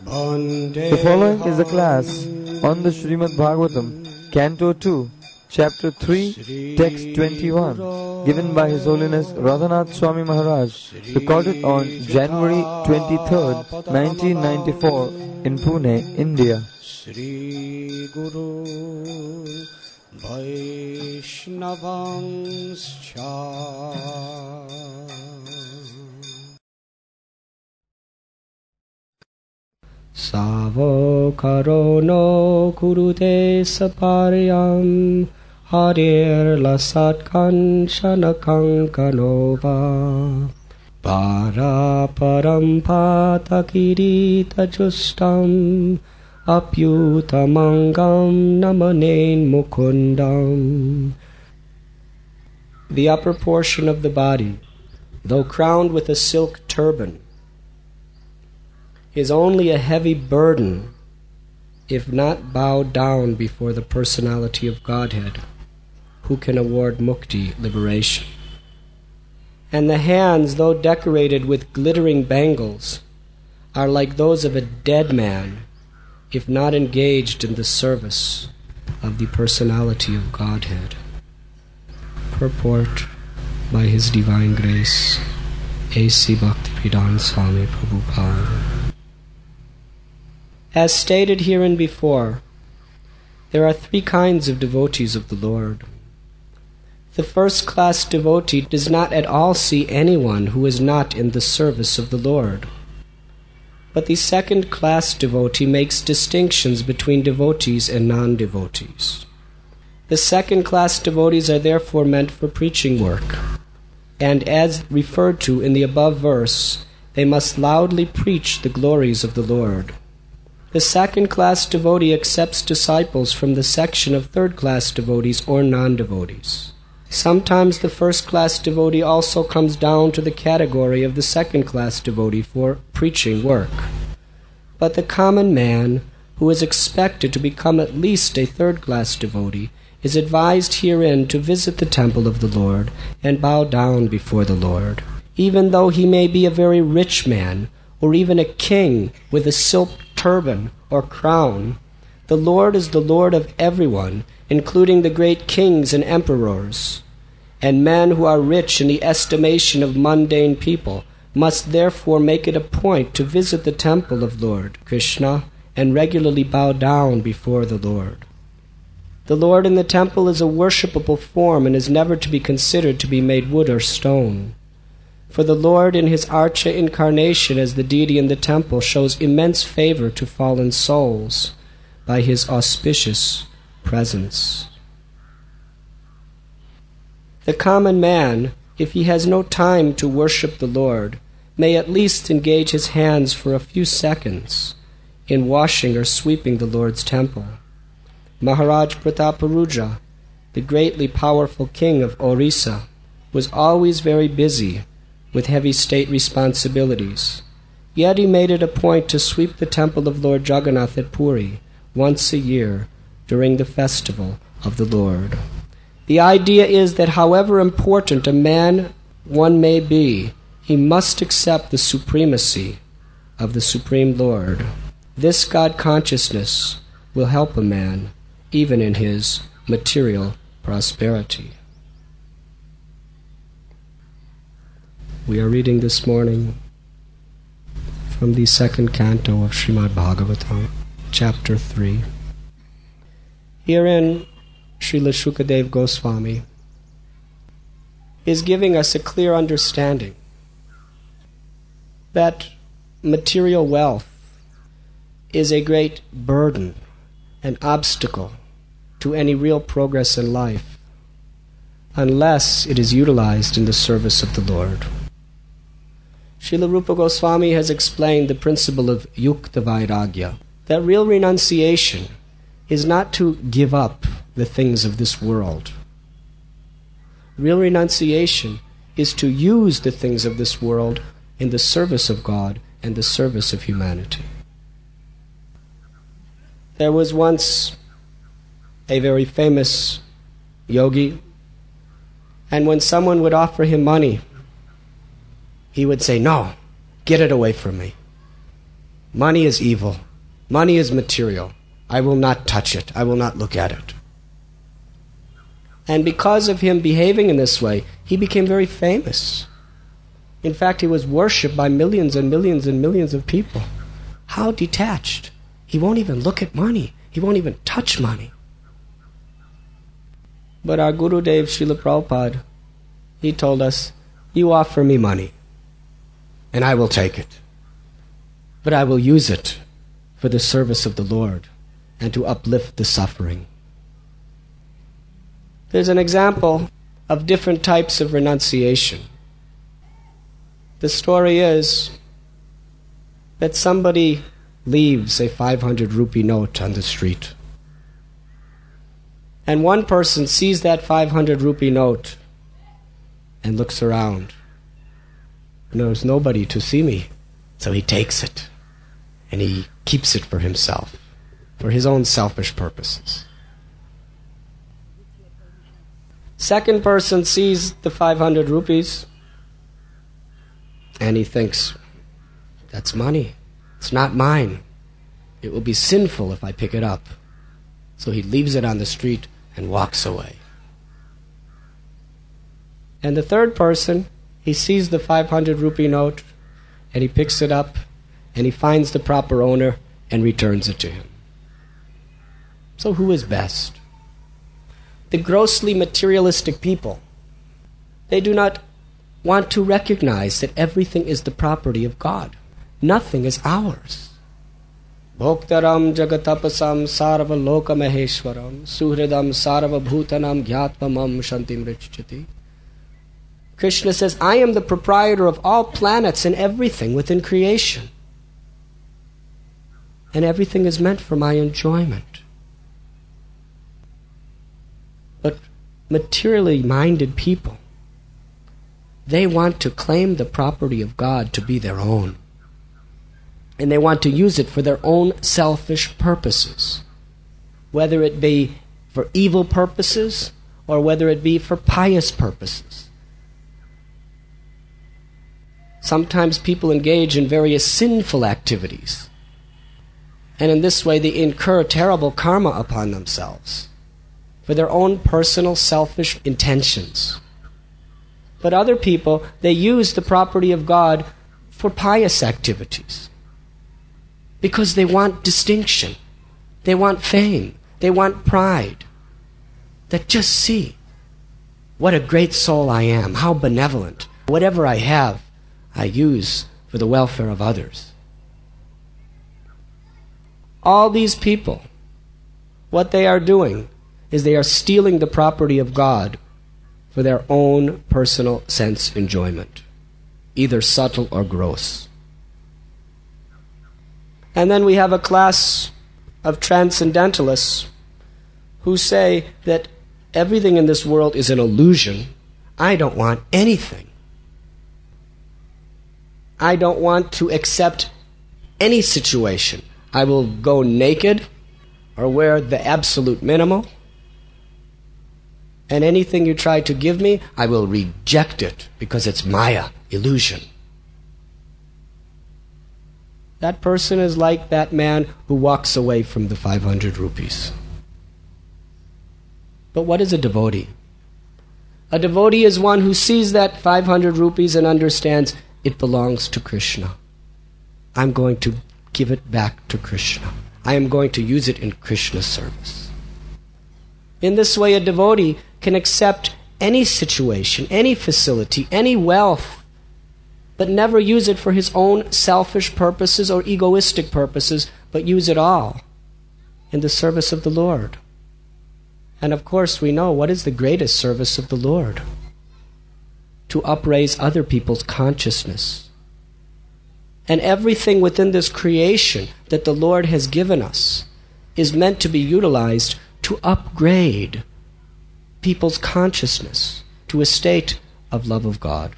The following is a class on the Srimad Bhagavatam, Canto 2, Chapter 3, Text 21, given by His Holiness Radhanath Swami Maharaj, recorded on January 23rd, 1994 in Pune, India. Shri Guru Vaishnavanscha Savokaro no kurute saparyam harir lasat kanchana kankanova para parampata kirita justam apyutamangam namanen mukundam. The upper portion of the body, though crowned with a silk turban, is only a heavy burden if not bowed down before the personality of Godhead, who can award mukti, liberation. And the hands, though decorated with glittering bangles, are like those of a dead man if not engaged in the service of the personality of Godhead. Purport by His Divine Grace, A.C. Bhaktivedanta Swami Prabhupada. As stated herein before, there are three kinds of devotees of the Lord. The first-class devotee does not at all see anyone who is not in the service of the Lord. But the second-class devotee makes distinctions between devotees and non-devotees. The second-class devotees are therefore meant for preaching work, and as referred to in the above verse, they must loudly preach the glories of the Lord. The second-class devotee accepts disciples from the section of third-class devotees or non-devotees. Sometimes the first-class devotee also comes down to the category of the second-class devotee for preaching work. But the common man, who is expected to become at least a third-class devotee, is advised herein to visit the temple of the Lord and bow down before the Lord. Even though he may be a very rich man, or even a king with a silk turban or crown, the Lord is the Lord of everyone, including the great kings and emperors. And men who are rich in the estimation of mundane people must therefore make it a point to visit the temple of Lord Krishna and regularly bow down before the Lord. The Lord in the temple is a worshipable form and is never to be considered to be made wood or stone. For the Lord in His Archa incarnation as the deity in the temple shows immense favor to fallen souls by His auspicious presence. The common man, if he has no time to worship the Lord, may at least engage his hands for a few seconds in washing or sweeping the Lord's temple. Maharaj Prataparuja, the greatly powerful king of Orissa, was always very busy with heavy state responsibilities. Yet he made it a point to sweep the temple of Lord Jagannath at Puri once a year during the festival of the Lord. The idea is that however important one may be, he must accept the supremacy of the Supreme Lord. This God consciousness will help a man even in his material prosperity. We are reading this morning from the second canto of Srimad Bhagavatam, Chapter 3. Herein, Srila Shukadev Goswami is giving us a clear understanding that material wealth is a great burden, an obstacle to any real progress in life, unless it is utilized in the service of the Lord. Srila Rupa Goswami has explained the principle of Yukta Vairagya, that real renunciation is not to give up the things of this world. Real renunciation is to use the things of this world in the service of God and the service of humanity. There was once a very famous yogi, and when someone would offer him money, he would say, "No, get it away from me." Money is evil. Money is material. I will not touch it. I will not look at it. And because of him behaving in this way, he became very famous. In fact, he was worshipped by millions and millions and millions of people. How detached. He won't even look at money. He won't even touch money. But our Gurudev, Srila Prabhupada, he told us, you offer me money, and I will take it. But I will use it for the service of the Lord and to uplift the suffering. There's an example of different types of renunciation. The story is that somebody leaves a 500 rupee note on the street. And one person sees that 500 rupee note and looks around. And there's nobody to see me. So he takes it and he keeps it for himself, for his own selfish purposes. Second person sees the 500 rupees and he thinks, that's money. It's not mine. It will be sinful if I pick it up. So he leaves it on the street and walks away. And the third person, he sees the 500 rupee note and he picks it up and he finds the proper owner and returns it to him. So who is best? The grossly materialistic people, they do not want to recognize that everything is the property of God. Nothing is ours. Bhoktaram jagatapasam sarva loka maheshwaram suhridam sarva bhutanam gyatmam shantim richchati. Krishna says, I am the proprietor of all planets and everything within creation. And everything is meant for my enjoyment. But materially minded people, they want to claim the property of God to be their own. And they want to use it for their own selfish purposes, whether it be for evil purposes or whether it be for pious purposes. Sometimes people engage in various sinful activities, and in this way they incur terrible karma upon themselves for their own personal selfish intentions. But other people, they use the property of God for pious activities because they want distinction, they want fame, they want pride. That just see what a great soul I am, how benevolent. Whatever I have, I use for the welfare of others. All these people, what they are doing is they are stealing the property of God for their own personal sense enjoyment, either subtle or gross. And then we have a class of transcendentalists who say that everything in this world is an illusion. I don't want anything. I don't want to accept any situation. I will go naked or wear the absolute minimal. And anything you try to give me, I will reject it because it's Maya, illusion. That person is like that man who walks away from the 500 rupees. But what is a devotee? A devotee is one who sees that 500 rupees and understands it belongs to Krishna. I'm going to give it back to Krishna. I am going to use it in Krishna's service. In this way, a devotee can accept any situation, any facility, any wealth, but never use it for his own selfish purposes or egoistic purposes, but use it all in the service of the Lord. And of course, we know what is the greatest service of the Lord? To upraise other people's consciousness. And everything within this creation that the Lord has given us is meant to be utilized to upgrade people's consciousness to a state of love of God.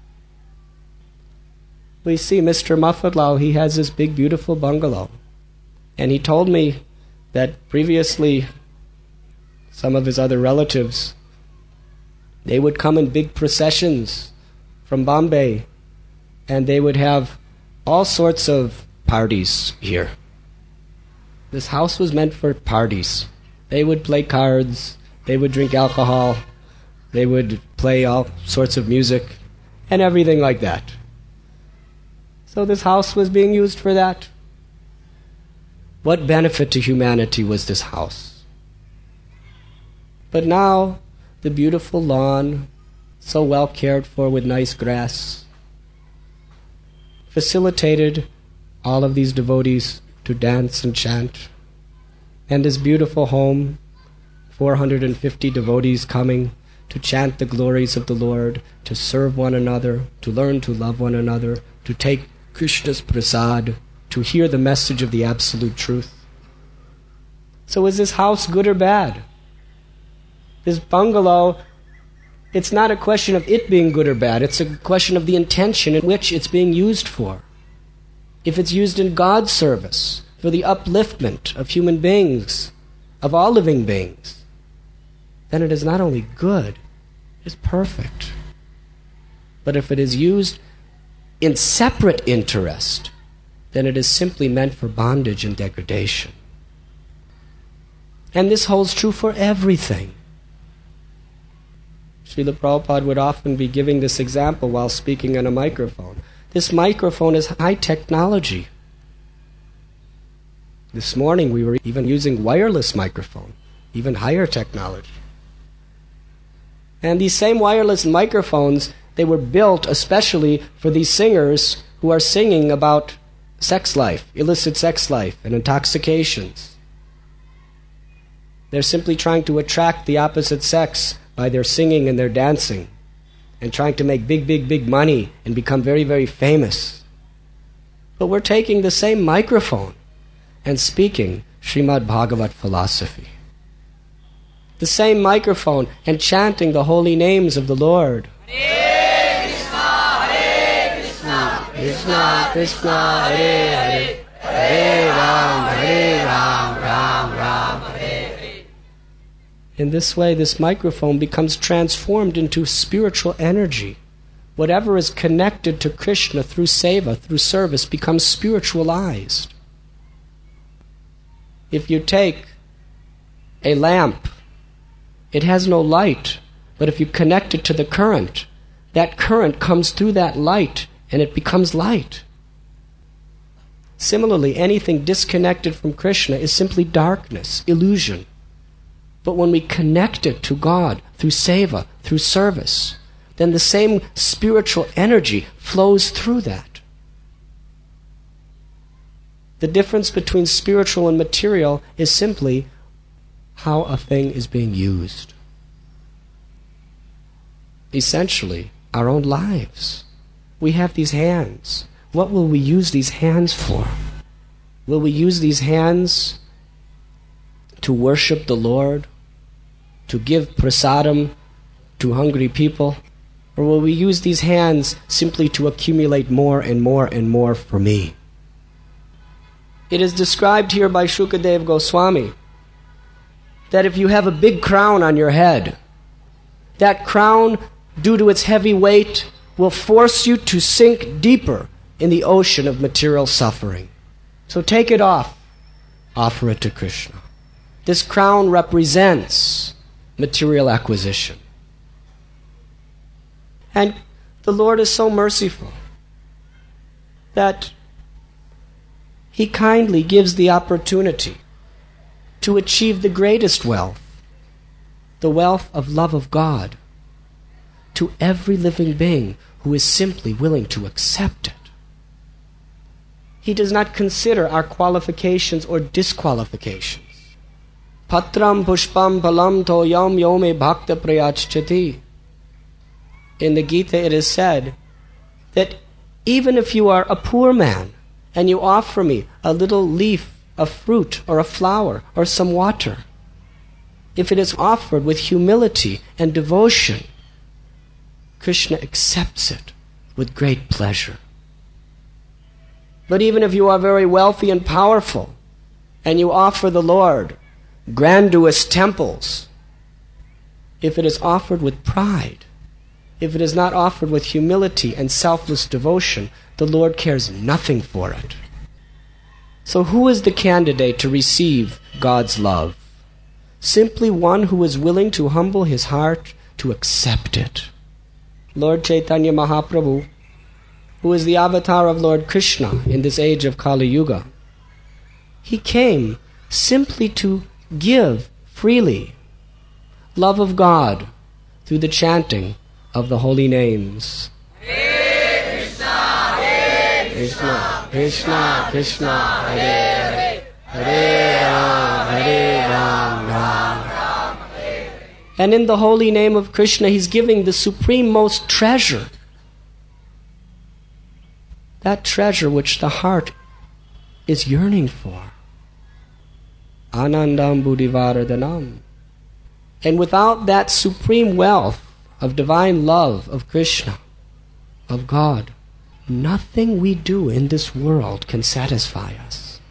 We see Mr. Mafatlal, he has this big, beautiful bungalow. And he told me that previously some of his other relatives, they would come in big processions from Bombay, and they would have all sorts of parties here. This house was meant for parties. They would play cards, they would drink alcohol, they would play all sorts of music, and everything like that. So this house was being used for that. What benefit to humanity was this house? But now, the beautiful lawn, so well cared for with nice grass, facilitated all of these devotees to dance and chant. And this beautiful home, 450 devotees coming to chant the glories of the Lord, to serve one another, to learn to love one another, to take Krishna's prasad, to hear the message of the absolute truth. So is this house good or bad? This bungalow, it's not a question of it being good or bad, it's a question of the intention in which it's being used for. If it's used in God's service, for the upliftment of human beings, of all living beings, then it is not only good, it's perfect. But if it is used in separate interest, then it is simply meant for bondage and degradation. And this holds true for everything. Srila Prabhupada would often be giving this example while speaking on a microphone. This microphone is high technology. This morning we were even using wireless microphone, even higher technology. And these same wireless microphones, they were built especially for these singers who are singing about sex life, illicit sex life, and intoxications. They're simply trying to attract the opposite sex by their singing and their dancing, and trying to make big money and become very, very famous. But we're taking the same microphone and speaking Srimad Bhagavat philosophy. The same microphone and chanting the holy names of the Lord. Hare Krishna, Hare Krishna, Krishna Krishna, Hare Hare, Hare Ram, Ram Ram, Hare Hare. In this way, this microphone becomes transformed into spiritual energy. Whatever is connected to Krishna through seva, through service, becomes spiritualized. If you take a lamp, it has no light, but if you connect it to the current, that current comes through that light and it becomes light. Similarly, anything disconnected from Krishna is simply darkness, illusion. But when we connect it to God through seva, through service, then the same spiritual energy flows through that. The difference between spiritual and material is simply how a thing is being used. Essentially, our own lives. We have these hands. What will we use these hands for? Will we use these hands to worship the Lord, to give prasadam to hungry people? Or will we use these hands simply to accumulate more and more and more for me? It is described here by Shukadeva Goswami that if you have a big crown on your head, that crown, due to its heavy weight, will force you to sink deeper in the ocean of material suffering. So take it off, offer it to Krishna. This crown represents material acquisition. And the Lord is so merciful that He kindly gives the opportunity to achieve the greatest wealth, the wealth of love of God, to every living being who is simply willing to accept it. He does not consider our qualifications or disqualifications. Patram pushpam palam toyam yome bhakta prayachchati. In the Gita it is said that even if you are a poor man and you offer me a little leaf, a fruit, or a flower, or some water, if it is offered with humility and devotion, Krishna accepts it with great pleasure. But even if you are very wealthy and powerful, and you offer the Lord grandiose temples, if it is offered with pride, if it is not offered with humility and selfless devotion, the Lord cares nothing for it. So who is the candidate to receive God's love? Simply one who is willing to humble his heart to accept it. Lord Chaitanya Mahaprabhu, who is the avatar of Lord Krishna in this age of Kali Yuga, he came simply to give freely love of God through the chanting of the holy names. Hare Krishna, Hare Krishna, Krishna Krishna, Hare Hare, Hare Ram, Ram Ram, Hare Hare. And in the holy name of Krishna, he's giving the supreme most treasure. That treasure which the heart is yearning for. Anandam Buddhivardhanam. And without that supreme wealth of divine love of Krishna, of God, nothing we do in this world can satisfy us.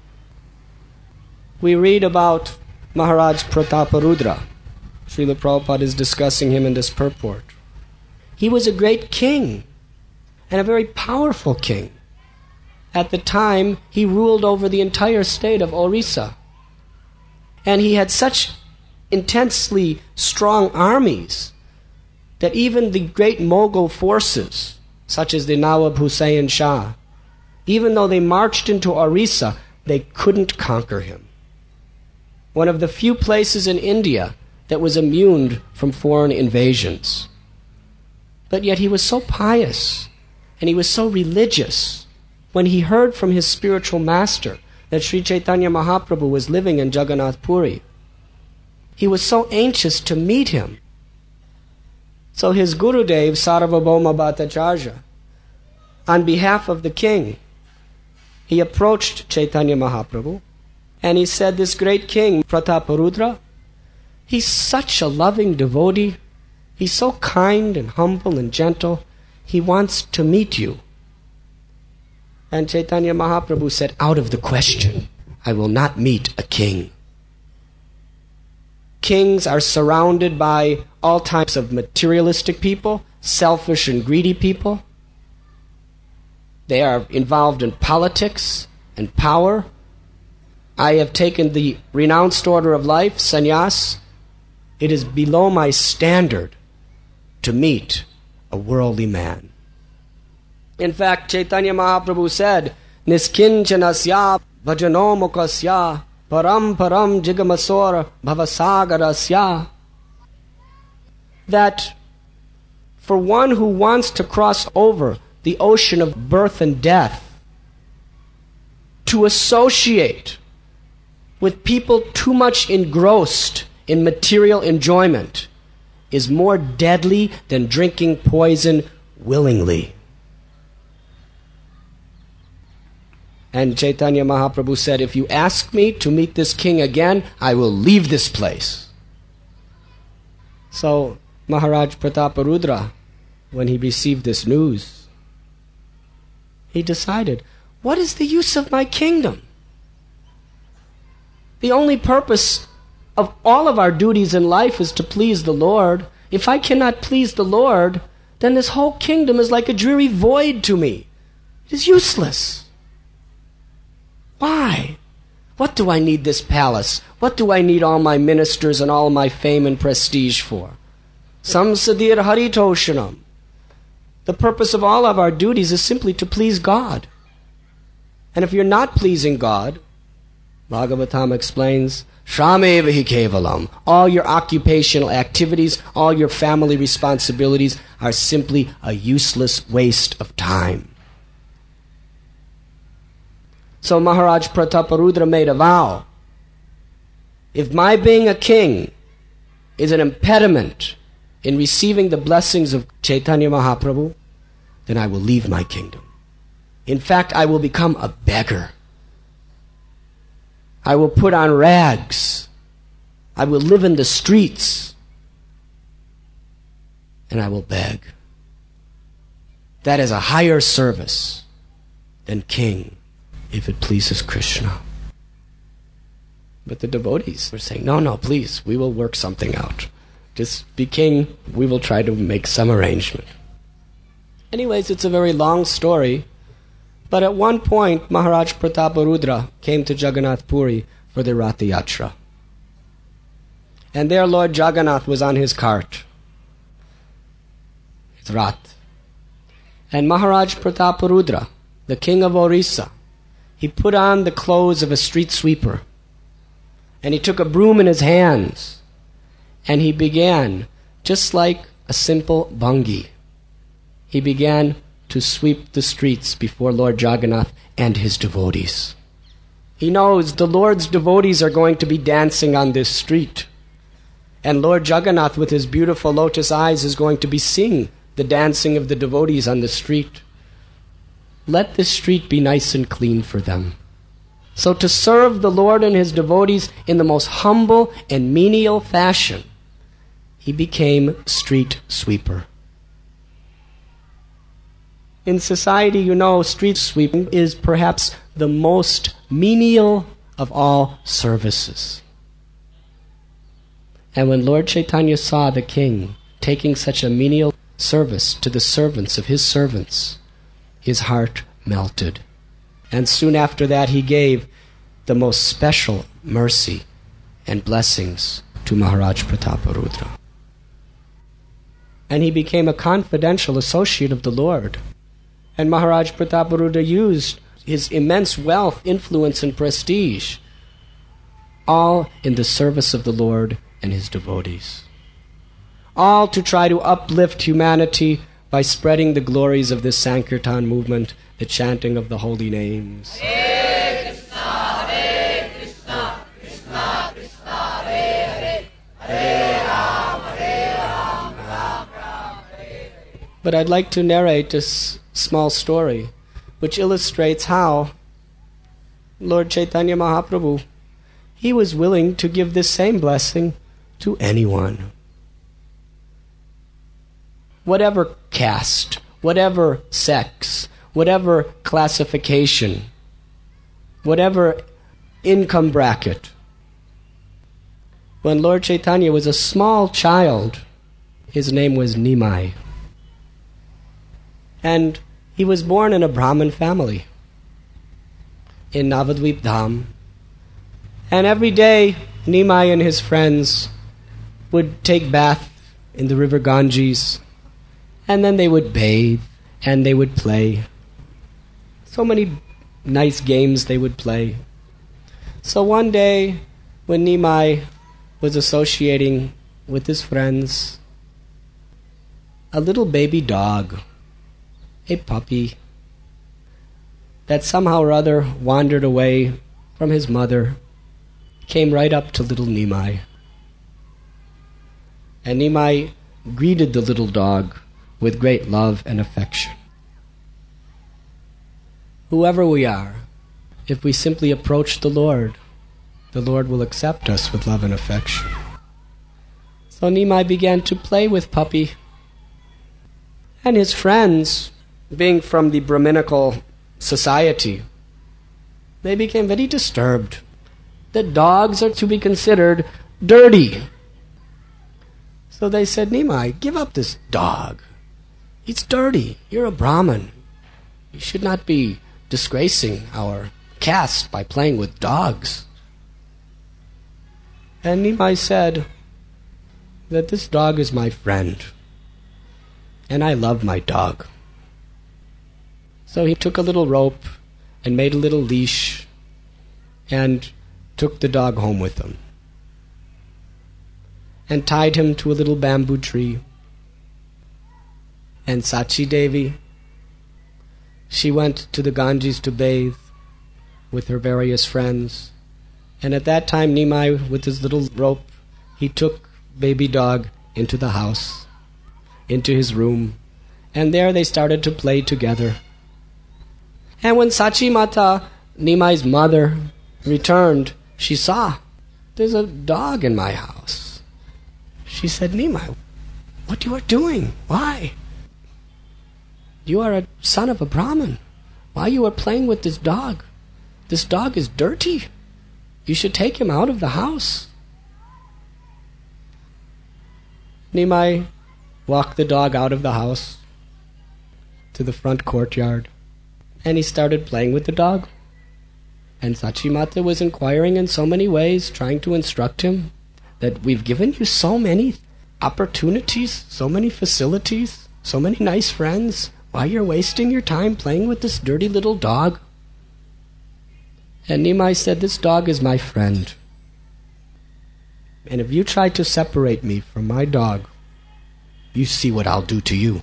We read about Maharaj Prataparudra. Srila Prabhupada is discussing him in this purport. He was a great king, and a very powerful king. At the time, he ruled over the entire state of Orissa. And he had such intensely strong armies that even the great Mughal forces, such as the Nawab Hussain Shah, even though they marched into Orissa, they couldn't conquer him. One of the few places in India that was immune from foreign invasions. But yet he was so pious, and he was so religious. When he heard from his spiritual master that Sri Chaitanya Mahaprabhu was living in Jagannath Puri, he was so anxious to meet him. So his Gurudev, Sarvabhauma Bhattacharya, on behalf of the king, he approached Chaitanya Mahaprabhu, and he said, this great king, Prataparudra, he's such a loving devotee, he's so kind and humble and gentle, he wants to meet you. And Chaitanya Mahaprabhu said, out of the question, I will not meet a king. Kings are surrounded by all types of materialistic people, selfish and greedy people. They are involved in politics and power. I have taken the renounced order of life, sannyas. It is below my standard to meet a worldly man. In fact, Chaitanya Mahaprabhu said, Niskinchanasya vajanomukasya param param jigamasora bhavasagarasya, that for one who wants to cross over the ocean of birth and death, to associate with people too much engrossed in material enjoyment is more deadly than drinking poison willingly. And Chaitanya Mahaprabhu said, if you ask me to meet this king again, I will leave this place. So Maharaj Prataparudra, when he received this news, he decided, what is the use of my kingdom? The only purpose of all of our duties in life is to please the Lord. If I cannot please the Lord, then this whole kingdom is like a dreary void to me. It is useless. Why? What do I need this palace? What do I need all my ministers and all my fame and prestige for? Samsadir haritoshanam. The purpose of all of our duties is simply to please God. And if you're not pleasing God, Bhagavatam explains, Shramevahi kevalam. All your occupational activities, all your family responsibilities are simply a useless waste of time. So Maharaj Prataparudra made a vow. If my being a king is an impediment in receiving the blessings of Chaitanya Mahaprabhu, then I will leave my kingdom. In fact, I will become a beggar. I will put on rags. I will live in the streets. And I will beg. That is a higher service than king, if it pleases Krishna. But the devotees were saying, no, please, we will work something out. Just be king, we will try to make some arrangement. Anyways, it's a very long story, But at one point, Maharaj Prataparudra came to Jagannath Puri for the Ratha Yatra. And there Lord Jagannath was on his cart, his Rath. And Maharaj Prataparudra, the king of Orissa, he put on the clothes of a street sweeper. And he took a broom in his hands. And he began, just like a simple bhangi, he began to sweep the streets before Lord Jagannath and his devotees. He knows the Lord's devotees are going to be dancing on this street. And Lord Jagannath, with his beautiful lotus eyes, is going to be seeing the dancing of the devotees on the street. Let this street be nice and clean for them. So to serve the Lord and his devotees in the most humble and menial fashion, he became street sweeper. In society, street sweeping is perhaps the most menial of all services. And when Lord Chaitanya saw the king taking such a menial service to the servants of his servants, his heart melted. And soon after that, he gave the most special mercy and blessings to Maharaj Prataparudra. And he became a confidential associate of the Lord. And Maharaj Prataparudra used his immense wealth, influence, and prestige, all in the service of the Lord and his devotees. All to try to uplift humanity by spreading the glories of this Sankirtan movement, the chanting of the holy names. Hare Krishna, Hare Krishna, Krishna Krishna, Hare Hare, Hare Ram, Ram Ram, Hare Hare. But I'd like to narrate this small story which illustrates how Lord Chaitanya Mahaprabhu, he was willing to give this same blessing to anyone. Whatever caste, whatever sex, whatever classification, whatever income bracket. When Lord Chaitanya was a small child, his name was Nimai. And he was born in a Brahmin family in Navadvip Dham. And every day, Nimai and his friends would take bath in the river Ganges, and then they would bathe, and they would play. So many nice games they would play. So one day, when Nimai was associating with his friends, a little baby dog, a puppy, that somehow or other wandered away from his mother, came right up to little Nimai. And Nimai greeted the little dog with great love and affection. Whoever we are, if we simply approach the Lord will accept us with love and affection. So Nimai began to play with Puppy. And his friends, being from the Brahminical society, they became very disturbed that dogs are to be considered dirty. So they said, Nimai, give up this dog. It's dirty. You're a Brahmin. You should not be disgracing our caste by playing with dogs. And Nimai said that this dog is my friend, and I love my dog. So he took a little rope and made a little leash and took the dog home with him and tied him to a little bamboo tree. And Sachi Devi, she went to the Ganges to bathe with her various friends. And at that time, Nimai, with his little rope, he took baby dog into the house, into his room, and there they started to play together. And when Sachi Mata, Nimai's mother, returned, she saw, there's a dog in my house. She said, Nimai, what you are doing? Why? You are a son of a Brahmin. Why you are playing with this dog? This dog is dirty. You should take him out of the house. Nimai walked the dog out of the house to the front courtyard. And he started playing with the dog. And Sachimata was inquiring in so many ways, trying to instruct him that we've given you so many opportunities, so many facilities, so many nice friends. Why you're wasting your time playing with this dirty little dog? And Nimai said, this dog is my friend. And if you try to separate me from my dog, you see what I'll do to you.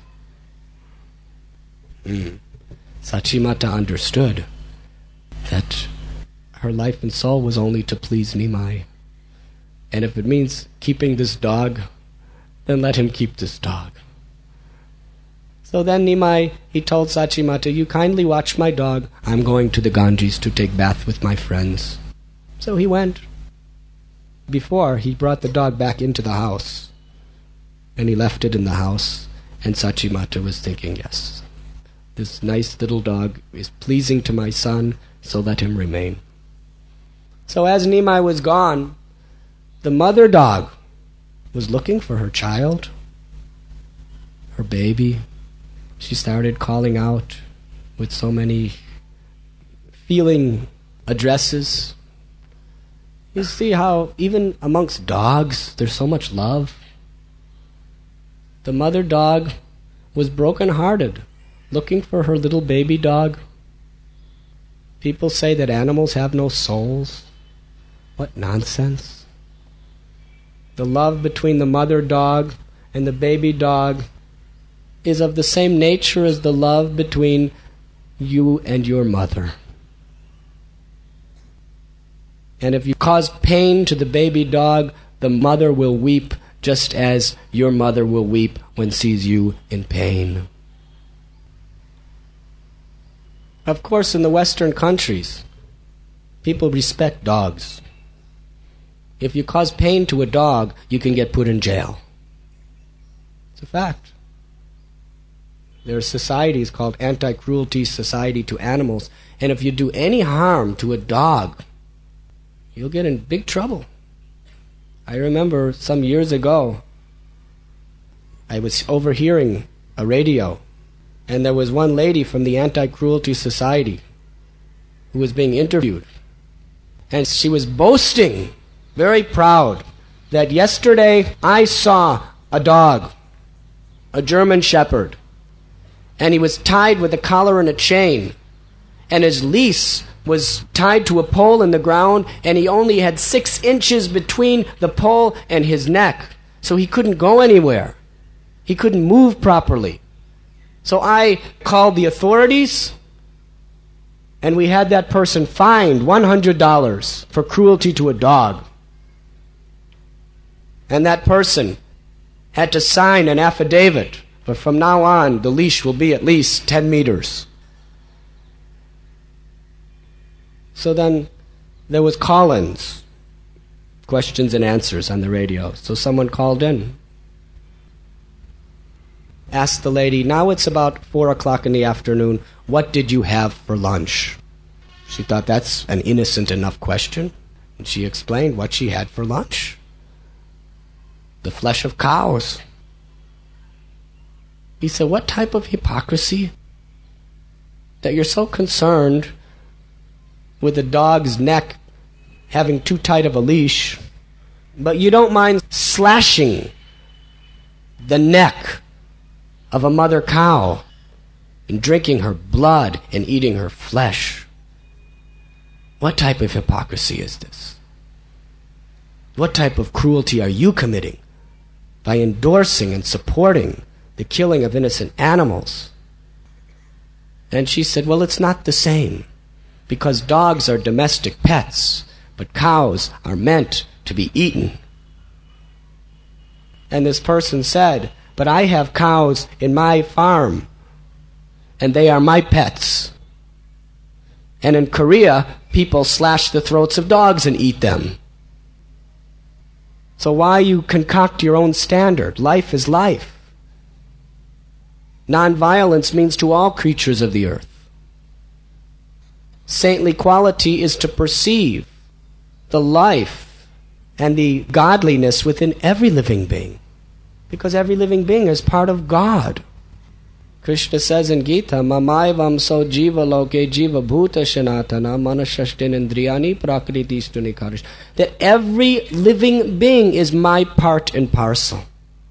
Sachimata understood that her life and soul was only to please Nimai. And if it means keeping this dog, then let him keep this dog. So then Nimai, he told Sachimata, you kindly watch my dog. I'm going to the Ganges to take bath with my friends. So he went. Before, he brought the dog back into the house. And he left it in the house. And Sachimata was thinking, yes, this nice little dog is pleasing to my son, so let him remain. So as Nimai was gone, the mother dog was looking for her child, her baby. She started calling out with so many feeling addresses. You see how even amongst dogs there's so much love? The mother dog was broken-hearted, looking for her little baby dog. People say that animals have no souls. What nonsense. The love between the mother dog and the baby dog is of the same nature as the love between you and your mother. And if you cause pain to the baby dog, the mother will weep just as your mother will weep when sees you in pain. Of course, in the Western countries, people respect dogs. If you cause pain to a dog, you can get put in jail. It's a fact. There are societies called Anti-Cruelty Society to Animals, and if you do any harm to a dog, you'll get in big trouble. I remember some years ago, I was overhearing a radio, and there was one lady from the Anti-Cruelty Society who was being interviewed. And she was boasting, very proud, that yesterday I saw a dog, a German Shepherd, and he was tied with a collar and a chain, and his leash was tied to a pole in the ground, and he only had 6 inches between the pole and his neck, so he couldn't go anywhere. He couldn't move properly. So I called the authorities, and we had that person fined $100 for cruelty to a dog. And that person had to sign an affidavit, but from now on the leash will be at least 10 meters. So then there was call-ins, questions and answers on the radio. So someone called in, asked the lady, now it's about 4 o'clock in the afternoon, what did you have for lunch? She thought that's an innocent enough question, and she explained what she had for lunch. The flesh of cows. He said, what type of hypocrisy that you're so concerned with a dog's neck having too tight of a leash, but you don't mind slashing the neck of a mother cow and drinking her blood and eating her flesh. What type of hypocrisy is this? What type of cruelty are you committing by endorsing and supporting the killing of innocent animals? And she said, well, it's not the same, because dogs are domestic pets, but cows are meant to be eaten. And this person said, but I have cows in my farm, and they are my pets. And in Korea, people slash the throats of dogs and eat them. So why you concoct your own standard? Life is life. Nonviolence means to all creatures of the earth. Saintly quality is to perceive the life and the godliness within every living being, because every living being is part of God. Krishna says in Gita, Mamaivam so jiva loke jiva bhuta shanatana manashashtin indriyani prakriti karish. That every living being is my part and parcel.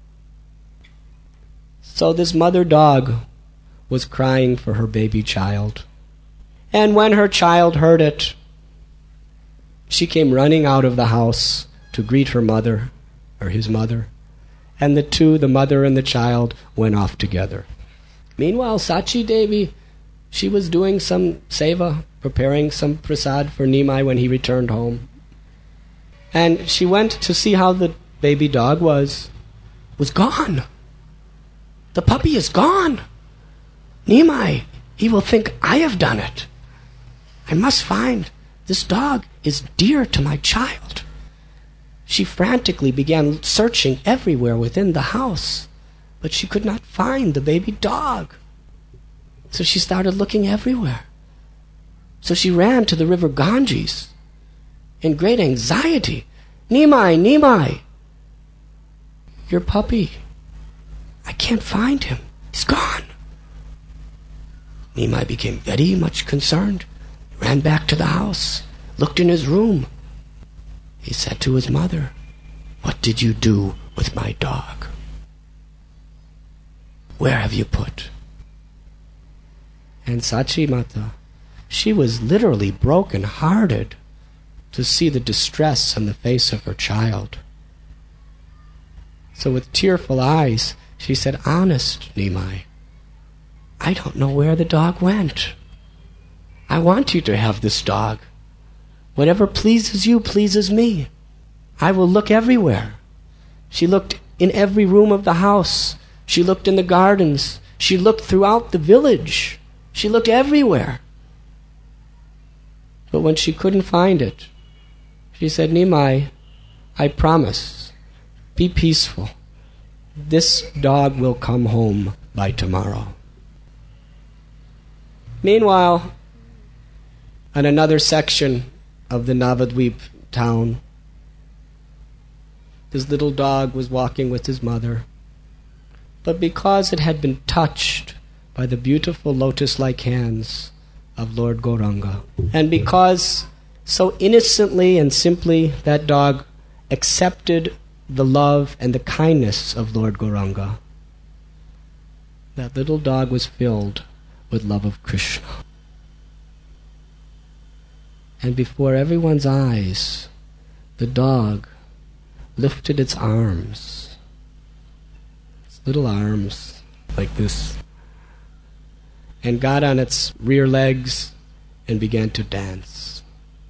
So this mother dog was crying for her baby child. And when her child heard it, she came running out of the house to greet her mother, or his mother. And the two, the mother and the child, went off together. Meanwhile, Sachi Devi, she was doing some seva, preparing some prasad for Nimai when he returned home. And she went to see how the baby dog was gone. The puppy is gone. Nimai, he will think I have done it. I must find. This dog is dear to my child. She frantically began searching everywhere within the house, but she could not find the baby dog. So she started looking everywhere. So she ran to the river Ganges in great anxiety. Nimai, Nimai, your puppy, I can't find him. He's gone. Nimai became very much concerned. He ran back to the house, looked in his room. He said to his mother, "What did you do with my dog? Where have you put?" And Sachi Mata, she was literally broken-hearted to see the distress on the face of her child. So with tearful eyes, she said, "Honest, Nimai, I don't know where the dog went. I want you to have this dog. Whatever pleases you pleases me. I will look everywhere." She looked in every room of the house. She looked in the gardens. She looked throughout the village. She looked everywhere. But when she couldn't find it, she said, "Nimai, I promise, be peaceful. This dog will come home by tomorrow." Meanwhile, on another section of the Navadvip town, this little dog was walking with his mother. But because it had been touched by the beautiful lotus-like hands of Lord Gauranga, and because so innocently and simply that dog accepted the love and the kindness of Lord Gauranga, that little dog was filled with love of Krishna. And before everyone's eyes, the dog lifted its arms, its little arms like this, and got on its rear legs and began to dance.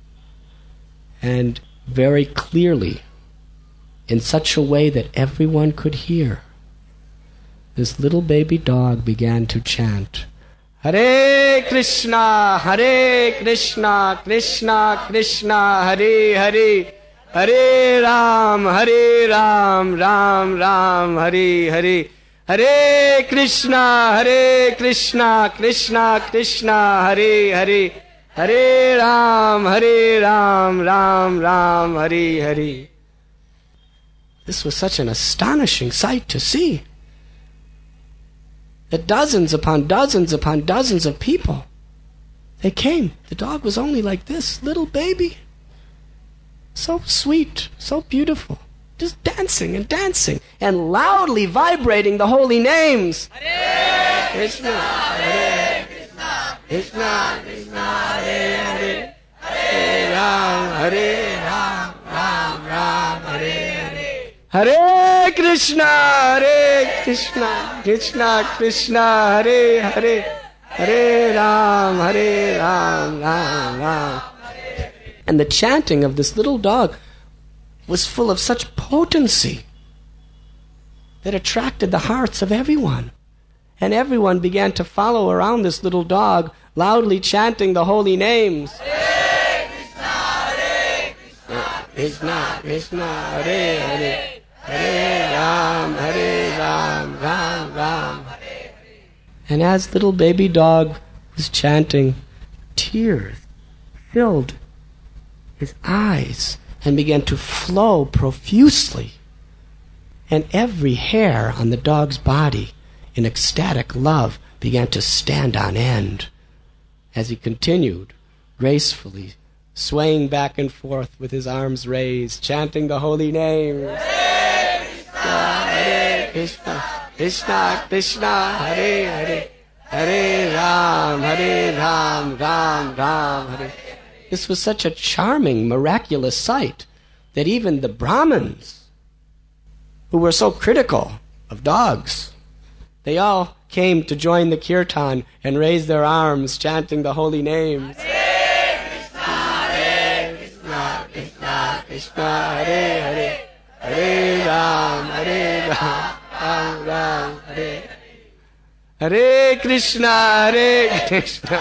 And very clearly, in such a way that everyone could hear, this little baby dog began to chant, "Hare Krishna, Hare Krishna, Krishna Krishna, Hare Hare, Hare Ram, Ram Ram, Hare Hare, Hare Krishna, Krishna Krishna, Hare Hare, Hare Ram, Ram Ram, Hare Hare." This was such an astonishing sight to see, that dozens upon dozens upon dozens of people, they came. The dog was only like this, little baby. So sweet, so beautiful, just dancing and dancing, and loudly vibrating the holy names. Hare Krishna, Hare Krishna, Krishna Krishna, Hare Hare, Hare Ram, Ram Ram, Hare Hare. Hare Krishna, Krishna Krishna, Hare Hare, Hare Ram, Ram Ram. And the chanting of this little dog was full of such potency that attracted the hearts of everyone. And everyone began to follow around this little dog, loudly chanting the holy names. Hare Krishna, Krishna Krishna, Hare Hare, Hare Ram, Ram Ram. And as little baby dog was chanting, tears filled his eyes and began to flow profusely. And every hair on the dog's body, in ecstatic love, began to stand on end as he continued gracefully, swaying back and forth with his arms raised, chanting the holy name. Hare Krishna, Krishna Krishna, Hare Hare, Hare Ram, Ram Ram, Hare. This was such a charming, miraculous sight that even the Brahmins, who were so critical of dogs, they all came to join the kirtan and raise their arms, chanting the holy names. Hare Krishna, Krishna Krishna, Hare Hare, Hare Ram, Ram Hare. Hare Krishna, Krishna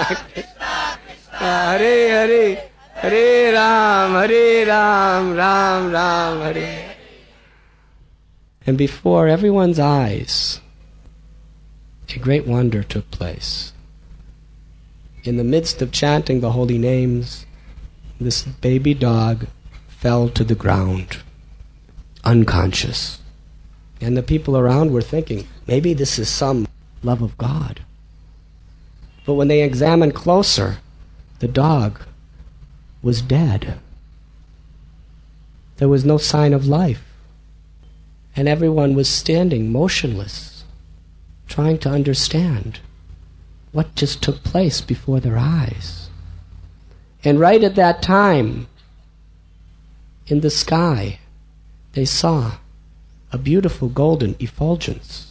Hare Hare, Hare Ram, Ram Hare. And before everyone's eyes, a great wonder took place. In the midst of chanting the holy names, this baby dog fell to the ground, unconscious. And the people around were thinking, maybe this is some love of God. But when they examined closer, the dog was dead. There was no sign of life. And everyone was standing motionless, trying to understand what just took place before their eyes. And right at that time, in the sky, they saw a beautiful golden effulgence.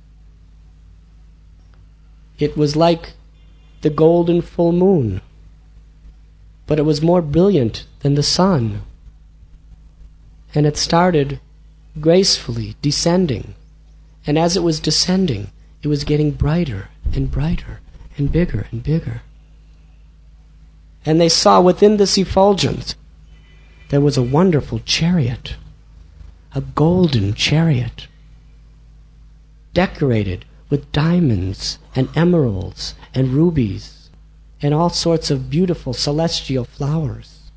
It was like the golden full moon, but it was more brilliant than the sun. And it started gracefully descending. And as it was descending, it was getting brighter and brighter and bigger and bigger. And they saw within this effulgence there was a wonderful chariot, a golden chariot, decorated with diamonds and emeralds and rubies and all sorts of beautiful celestial flowers.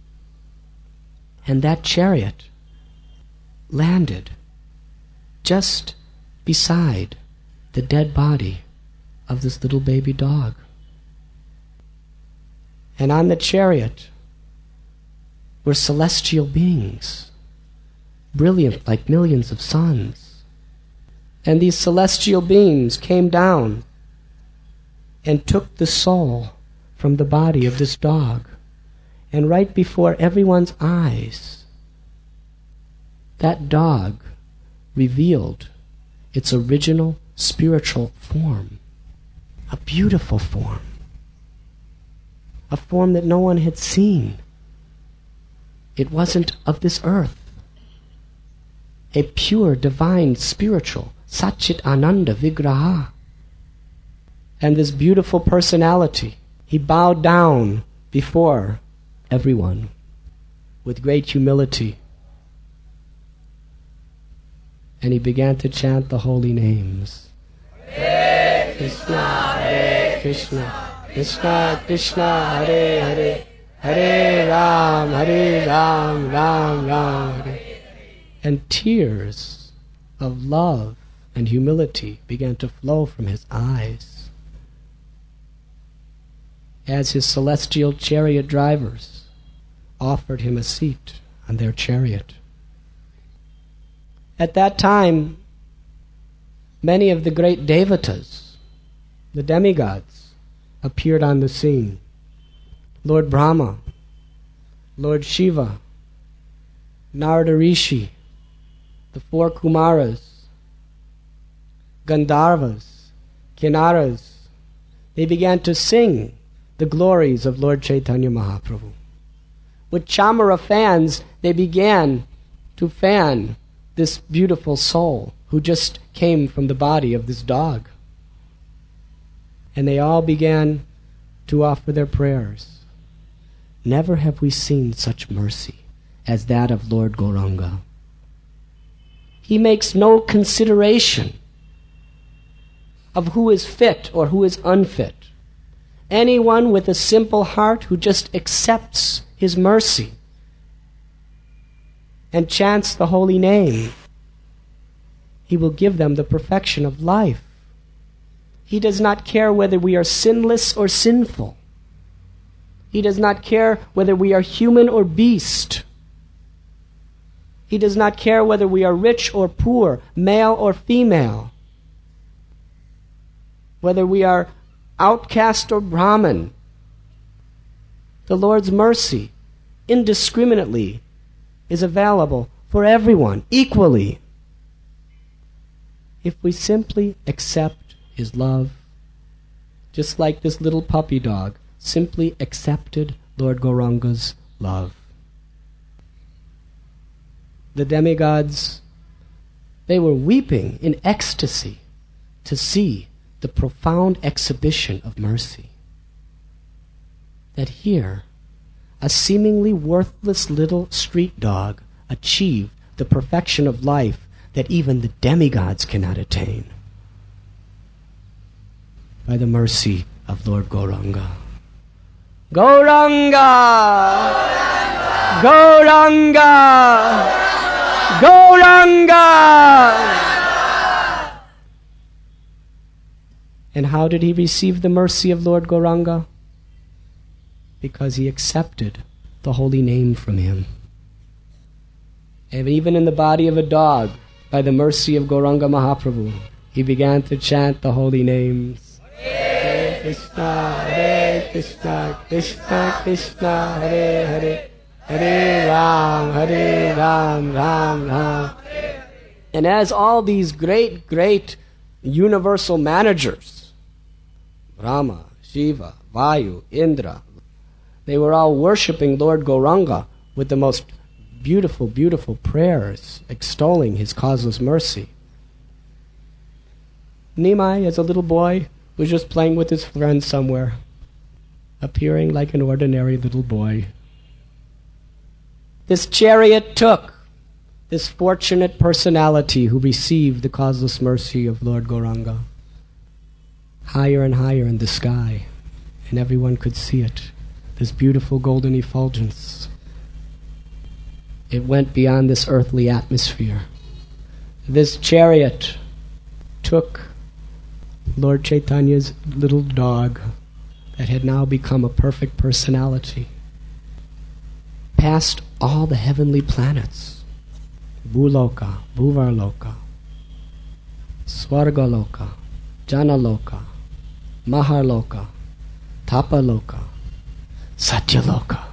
And that chariot landed just beside the dead body of this little baby dog. And on the chariot were celestial beings, brilliant like millions of suns. And these celestial beings came down and took the soul from the body of this dog. And right before everyone's eyes, that dog revealed its original spiritual form, a beautiful form, a form that no one had seen. It wasn't of this earth. A pure, divine, spiritual, Satchit Ananda Vigraha. And this beautiful personality, he bowed down before everyone with great humility. And he began to chant the holy names. Hare Krishna, Hare Krishna, Krishna Krishna, Hare Hare, Hare Ram, Ram Hare. And tears of love and humility began to flow from his eyes as his celestial chariot drivers offered him a seat on their chariot. At that time, many of the great devatas, the demigods, appeared on the scene. Lord Brahma, Lord Shiva, Narada Rishi, the four Kumaras, Gandharvas, Kinnaras, they began to sing the glories of Lord Chaitanya Mahaprabhu. With chamara fans, they began to fan this beautiful soul who just came from the body of this dog. And they all began to offer their prayers. Never have we seen such mercy as that of Lord Gauranga. He makes no consideration of who is fit or who is unfit. Anyone with a simple heart who just accepts his mercy and chants the holy name, he will give them the perfection of life. He does not care whether we are sinless or sinful. He does not care whether we are human or beast. He does not care whether we are rich or poor, male or female, whether we are outcast or Brahmin. The Lord's mercy indiscriminately is available for everyone equally if we simply accept His love, just like this little puppy dog simply accepted Lord Gauranga's love. The demigods, they were weeping in ecstasy to see the profound exhibition of mercy. That here, a seemingly worthless little street dog achieved the perfection of life that even the demigods cannot attain by the mercy of Lord Gauranga. Gauranga! Gauranga! Gauranga! And how did he receive the mercy of Lord Gauranga? Because he accepted the holy name from him. And even in the body of a dog, by the mercy of Gauranga Mahaprabhu, he began to chant the holy names. Hare Krishna, Krishna Krishna, Hare Hare, Hare Ram, Ram Ram. And as all these great universal managers, Brahma, Shiva, Vayu, Indra, they were all worshipping Lord Gauranga with the most beautiful prayers, extolling his causeless mercy. Nimai, as a little boy, was just playing with his friends somewhere, appearing like an ordinary little boy. This chariot took this fortunate personality who received the causeless mercy of Lord Gauranga higher and higher in the sky, and everyone could see it, this beautiful golden effulgence. It went beyond this earthly atmosphere. This chariot took Lord Chaitanya's little dog that had now become a perfect personality, past all the heavenly planets, Bhuloka, Bhuvarloka, Swargaloka, Janaloka, Maharloka, Tapaloka, Satyaloka.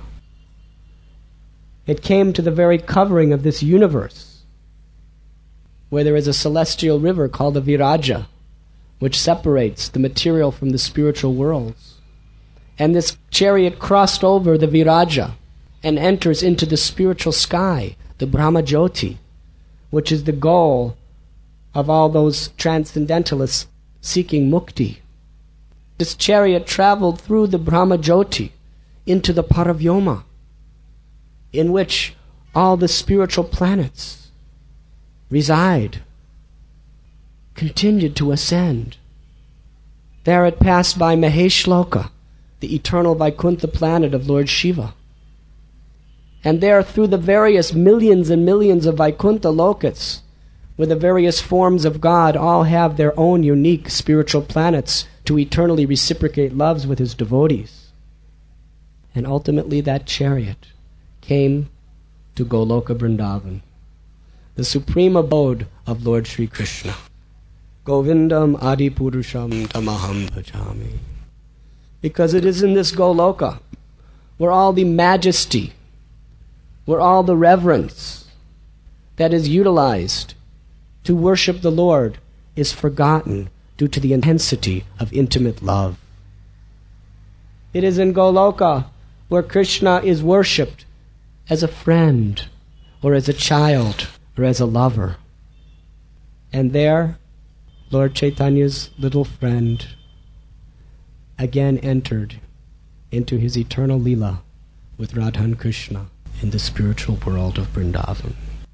It came to the very covering of this universe, where there is a celestial river called the Viraja, which separates the material from the spiritual worlds. And this chariot crossed over the Viraja and enters into the spiritual sky, the Brahma Jyoti, which is the goal of all those transcendentalists seeking mukti. This chariot traveled through the Brahma Jyoti into the Paravyoma, in which all the spiritual planets reside, continued to ascend. There it passed by Maheshloka, the eternal Vaikuntha planet of Lord Shiva. And there, through the various millions and millions of Vaikuntha lokas, where the various forms of God all have their own unique spiritual planets to eternally reciprocate loves with his devotees. And ultimately that chariot came to Goloka Vrindavan, the supreme abode of Lord Sri Krishna. Govindam Adipurusham Tamaham Bhajami. Because it is in this Goloka where all the majesty, where all the reverence that is utilized to worship the Lord is forgotten due to the intensity of intimate love. It is in Goloka where Krishna is worshipped as a friend, or as a child, or as a lover. And there, Lord Chaitanya's little friend again entered into his eternal Leela with Radha and Krishna in the spiritual world of Vrindavan.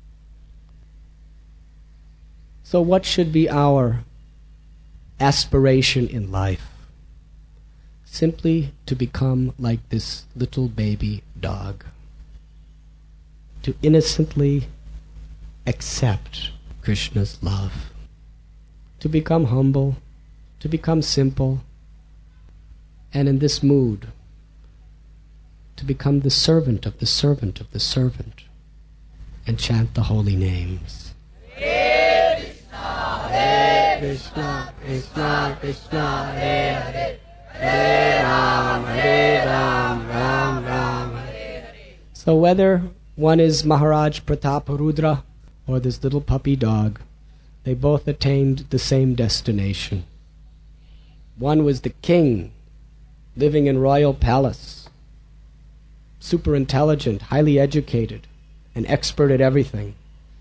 So what should be our aspiration in life? Simply to become like this little baby dog, to innocently accept Krishna's love, to become humble, to become simple, and in this mood, to become the servant of the servant of the servant, and chant the holy names. Hare Krishna, Hare Krishna, Krishna Krishna, Hare Hare, Hare Ram, Ram Ram, Hare Hare. So whether one is Maharaj Prataparudra or this little puppy dog, they both attained the same destination. One was the king, living in royal palace, super intelligent, highly educated, an expert at everything.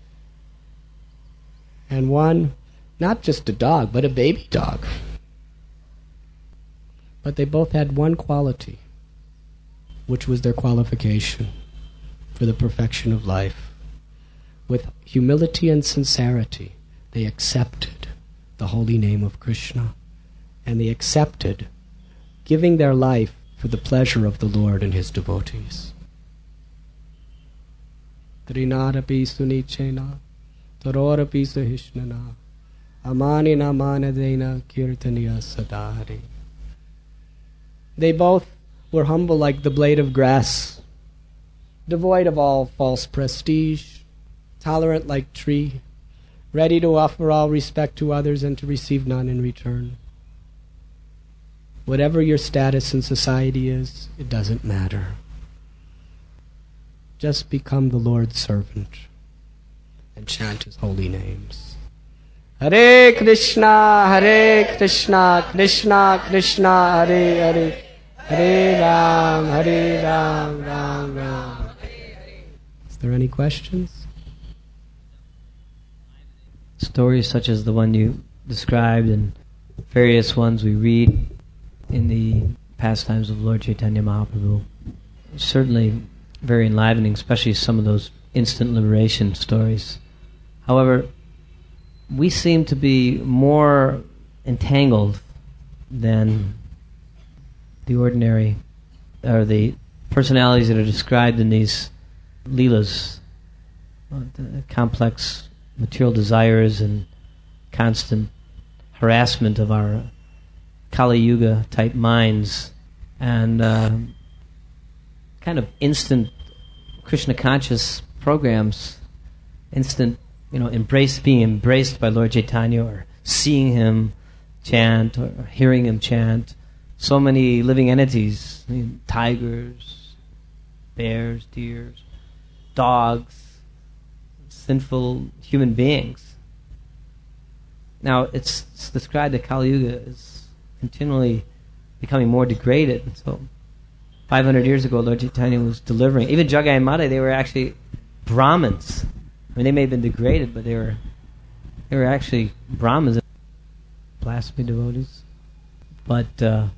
And one, not just a dog, but a baby dog. But they both had one quality, which was their qualification for the perfection of life. With humility and sincerity, they accepted the holy name of Krishna, and they accepted giving their life for the pleasure of the Lord and His devotees. Trinarapi sunichena, tarorapi sahishnana, amanina manadena kirtaniya sadari. They both were humble like the blade of grass, devoid of all false prestige, tolerant like tree, ready to offer all respect to others and to receive none in return. Whatever your status in society is, it doesn't matter. Just become the Lord's servant and chant His holy names. Hare Krishna, Krishna Krishna, Hare Hare, Hare Ram, Ram Ram. Is there any questions? Stories such as the one you described and various ones we read in the pastimes of Lord Chaitanya Mahaprabhu, certainly very enlivening, especially some of those instant liberation stories. However, we seem to be more entangled than the ordinary, or the personalities that are described in these leelas, the complex material desires and constant harassment of our Kali Yuga type minds, and kind of instant Krishna conscious programs, instant, being embraced by Lord Chaitanya, or seeing him chant, or hearing him chant. So many living entities, tigers, bears, deers, dogs, sinful human beings. Now, it's described that Kali Yuga is continually becoming more degraded. So 500 years ago, Lord Chaitanya was delivering. Even Jagai and Madai, they were actually Brahmins. I mean, they may have been degraded, but they were actually Brahmins, blasphemy devotees. But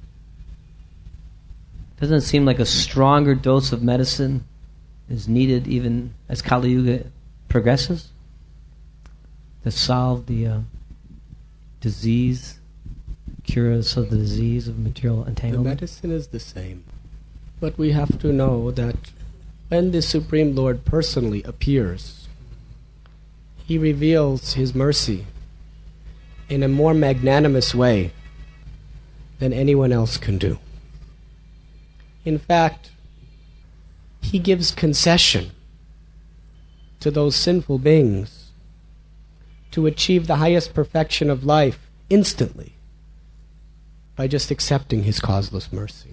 doesn't it seem like a stronger dose of medicine is needed even as Kali Yuga progresses to solve the disease, cure us of the disease of material entanglement? The medicine is the same. But we have to know that when the Supreme Lord personally appears, He reveals His mercy in a more magnanimous way than anyone else can do. In fact, He gives concession to those sinful beings to achieve the highest perfection of life instantly by just accepting His causeless mercy.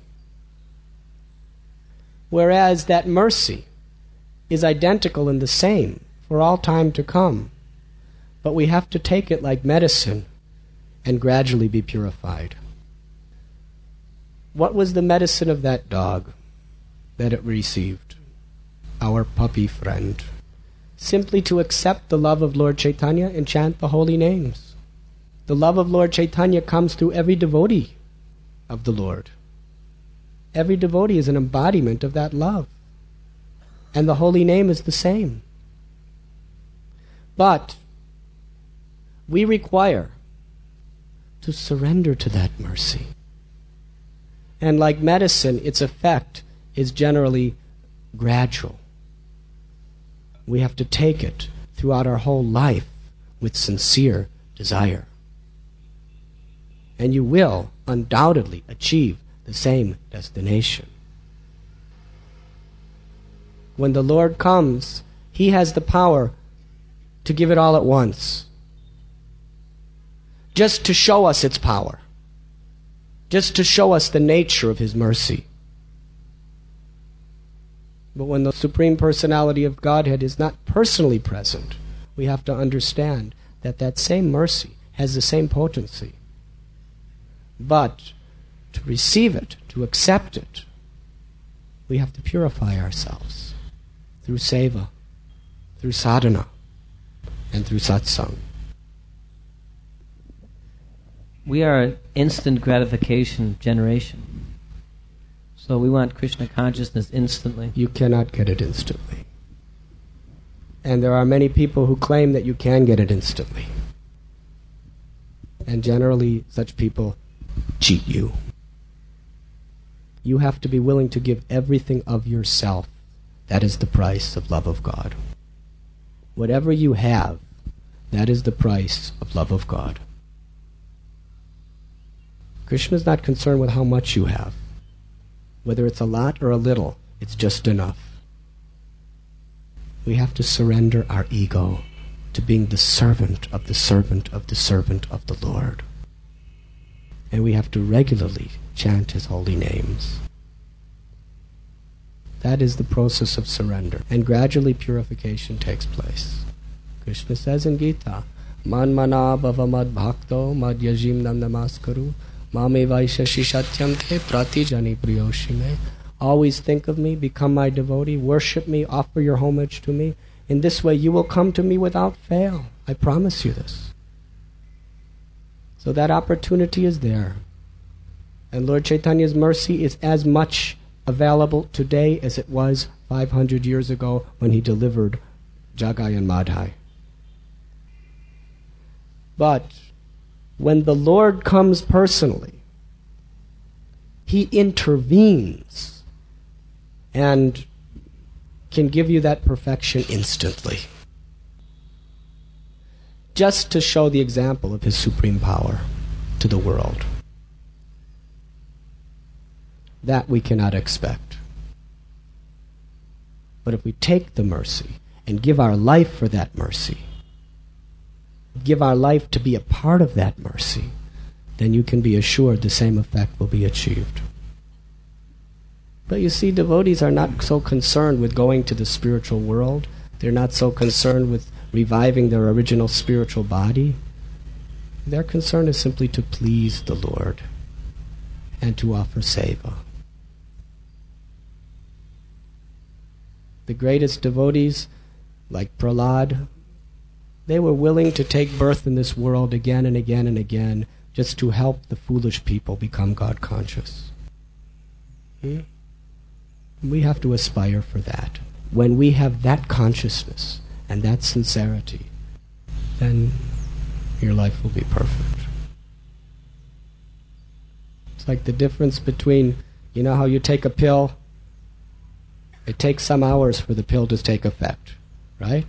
Whereas that mercy is identical and the same for all time to come, but we have to take it like medicine and gradually be purified. What was the medicine of that dog that it received? Our puppy friend. Simply to accept the love of Lord Chaitanya and chant the holy names. The love of Lord Chaitanya comes through every devotee of the Lord. Every devotee is an embodiment of that love. And the holy name is the same. But we require to surrender to that mercy. And like medicine, its effect is generally gradual. We have to take it throughout our whole life with sincere desire. and you will undoubtedly achieve the same destination. When the Lord comes, He has the power to give it all at once, just to show us its power, just to show us the nature of His mercy. But when the Supreme Personality of Godhead is not personally present, we have to understand that that same mercy has the same potency. But to receive it, to accept it, we have to purify ourselves through seva, through sadhana, and through satsang. We are an instant gratification generation. So we want Krishna consciousness instantly. You cannot get it instantly. And there are many people who claim that you can get it instantly. And generally, such people cheat you. You have to be willing to give everything of yourself. That is the price of love of God. Whatever you have, that is the price of love of God. Krishna is not concerned with how much you have. Whether it's a lot or a little, it's just enough. We have to surrender our ego to being the servant of the servant of the servant of the Lord. And we have to regularly chant His holy names. That is the process of surrender. And gradually purification takes place. Krishna says in Gita, Man mana bhava mad bhakto mad yajim nam namaskaru mame vaishashi satyam te pratijani priyoshime. Always think of me, become my devotee, worship me, offer your homage to me. In this way you will come to me without fail. I promise you this. So that opportunity is there. And Lord Chaitanya's mercy is as much available today as it was 500 years ago when He delivered Jagai and Madhai. But when the Lord comes personally, He intervenes and can give you that perfection instantly, just to show the example of His supreme power to the world. That we cannot expect. But if we take the mercy and give our life for that mercy, give our life to be a part of that mercy, then you can be assured the same effect will be achieved. But you see, devotees are not so concerned with going to the spiritual world. They're not so concerned with reviving their original spiritual body. Their concern is simply to please the Lord and to offer seva. The greatest devotees, like Prahlad, they were willing to take birth in this world again and again and again just to help the foolish people become God conscious. We have to aspire for that. When we have that consciousness and that sincerity, then your life will be perfect. It's like the difference between, you know how you take a pill? It takes some hours for the pill to take effect, right?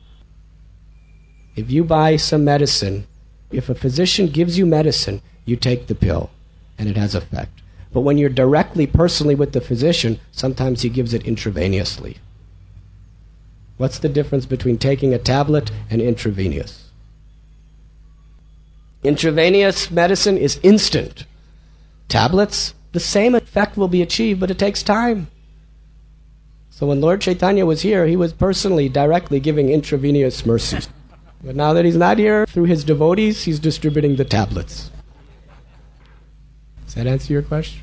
If you buy some medicine, if a physician gives you medicine, you take the pill and it has effect. But when you're directly, personally with the physician, sometimes he gives it intravenously. What's the difference between taking a tablet and intravenous? Intravenous medicine is instant. Tablets, the same effect will be achieved, but it takes time. So when Lord Chaitanya was here, He was personally, directly giving intravenous mercies. But now that He's not here, through His devotees, He's distributing the tablets. Does that answer your question?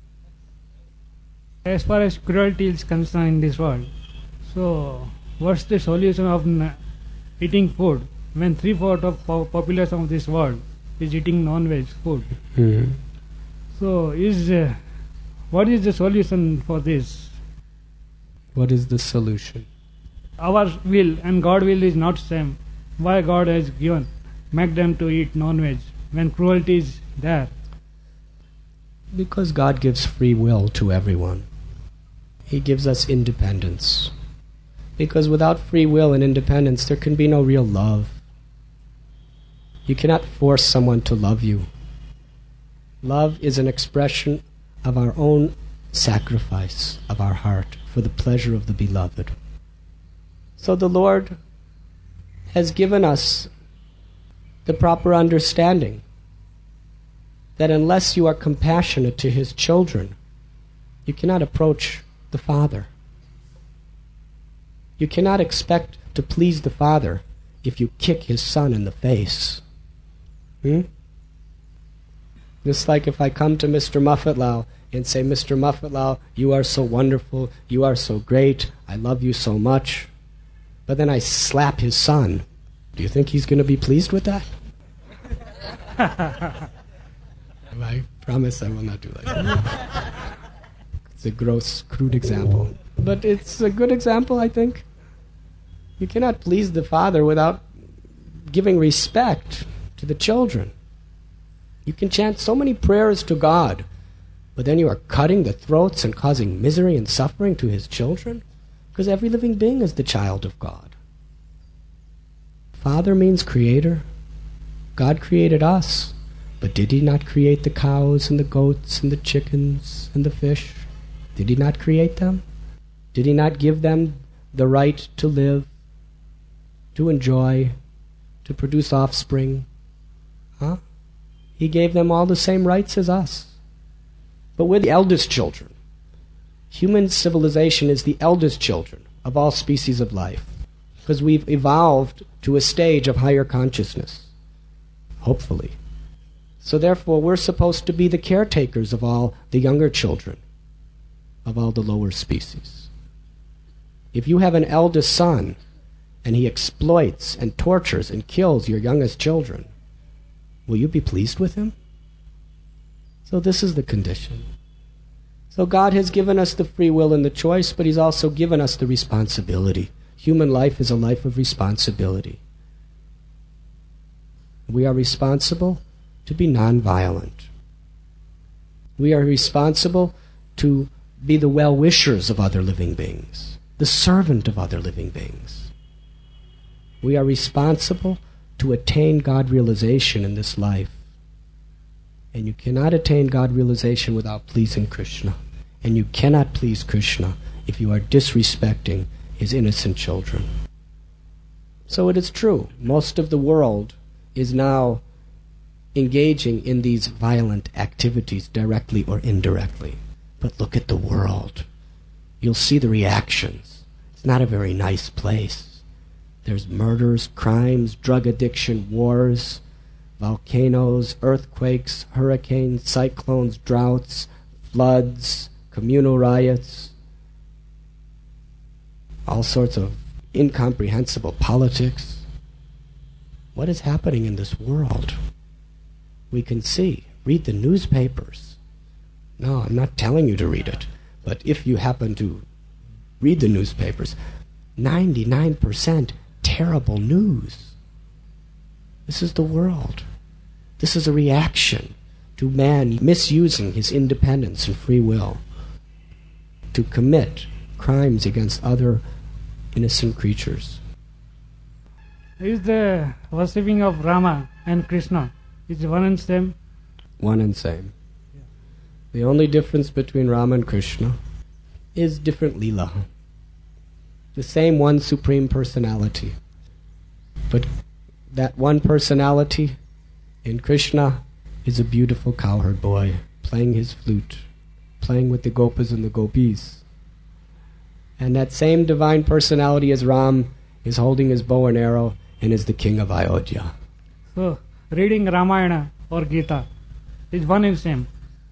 As far as cruelty is concerned in this world, so what's the solution of eating food when 3/4 of population of this world is eating non-veg food? Mm-hmm. So what is the solution for this? What is the solution? Our will and God will is not same. Why God has make them to eat non-veg when cruelty is there? Because God gives free will to everyone. He gives us independence. Because without free will and independence, there can be no real love. You cannot force someone to love you. Love is an expression of our own sacrifice of our heart for the pleasure of the beloved. So the Lord has given us the proper understanding that unless you are compassionate to His children, you cannot approach the Father. You cannot expect to please the Father if you kick His Son in the face. Just like if I come to Mr. Muffetlau and say, Mr. Muffetlau, you are so wonderful, you are so great, I love you so much, but then I slap his son, do you think he's going to be pleased with that? I promise I will not do that. It's a gross, crude example. But it's a good example, I think. You cannot please the Father without giving respect to the children. You can chant so many prayers to God, but then you are cutting the throats and causing misery and suffering to His children? Because every living being is the child of God. Father means creator. God created us. But did He not create the cows and the goats and the chickens and the fish? Did He not create them? Did He not give them the right to live, to enjoy, to produce offspring? He gave them all the same rights as us. But we're the eldest children. Human civilization is the eldest children of all species of life, because we've evolved to a stage of higher consciousness, hopefully. So therefore, we're supposed to be the caretakers of all the younger children, of all the lower species. If you have an eldest son, and he exploits and tortures and kills your youngest children, will you be pleased with him? So this is the condition. So God has given us the free will and the choice, but He's also given us the responsibility. Human life is a life of responsibility. We are responsible to be nonviolent. We are responsible to be the well-wishers of other living beings, the servant of other living beings. We are responsible to attain God realization in this life. And you cannot attain God realization without pleasing Krishna. And you cannot please Krishna if you are disrespecting His innocent children. So it is true, most of the world is now engaging in these violent activities directly or indirectly. But look at the world. You'll see the reactions. It's not a very nice place. There's murders, crimes, drug addiction, wars, volcanoes, earthquakes, hurricanes, cyclones, droughts, floods, communal riots, all sorts of incomprehensible politics. What is happening in this world? We can see. Read the newspapers. No, I'm not telling you to read it. But if you happen to read the newspapers, 99% terrible news. This is the world. This is a reaction to man misusing his independence and free will to commit crimes against other innocent creatures. Is the worshipping of Rama and Krishna is one and same? One and same. The only difference between Rama and Krishna is different lila. The same one supreme personality. But that one personality in Krishna is a beautiful cowherd boy playing his flute, playing with the gopas and the gopis. And that same divine personality as Ram is holding his bow and arrow and is the king of Ayodhya. So, reading Ramayana or Gita is one and same.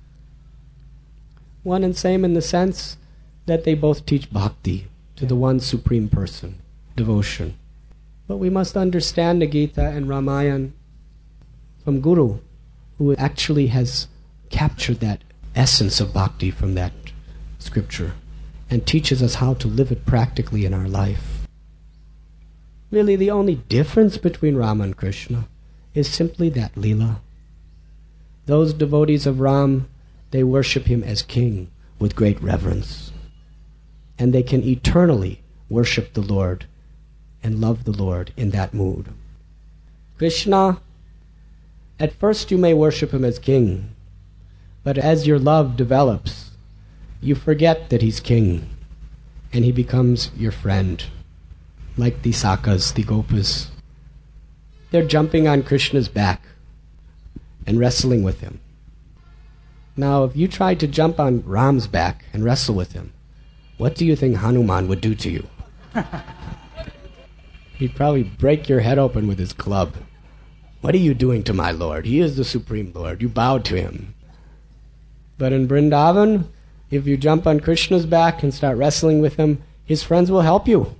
One and same in the sense that they both teach bhakti to the one supreme person, devotion. But we must understand the Gita and Ramayana from Guru, who actually has captured that essence of bhakti from that scripture and teaches us how to live it practically in our life. Really, the only difference between Rama and Krishna is simply that lila. Those devotees of Ram, they worship him as king with great reverence. And they can eternally worship the Lord and love the Lord in that mood. Krishna, at first you may worship him as king, But as your love develops, you forget that he's king, and he becomes your friend, like the Sakas, the Gopas. They're jumping on Krishna's back and wrestling with him. Now, if you tried to jump on Ram's back and wrestle with him, what do you think Hanuman would do to you? He'd probably break your head open with his club. What are you doing to my Lord? He is the Supreme Lord. You bow to him. But in Vrindavan, if you jump on Krishna's back and start wrestling with him, his friends will help you.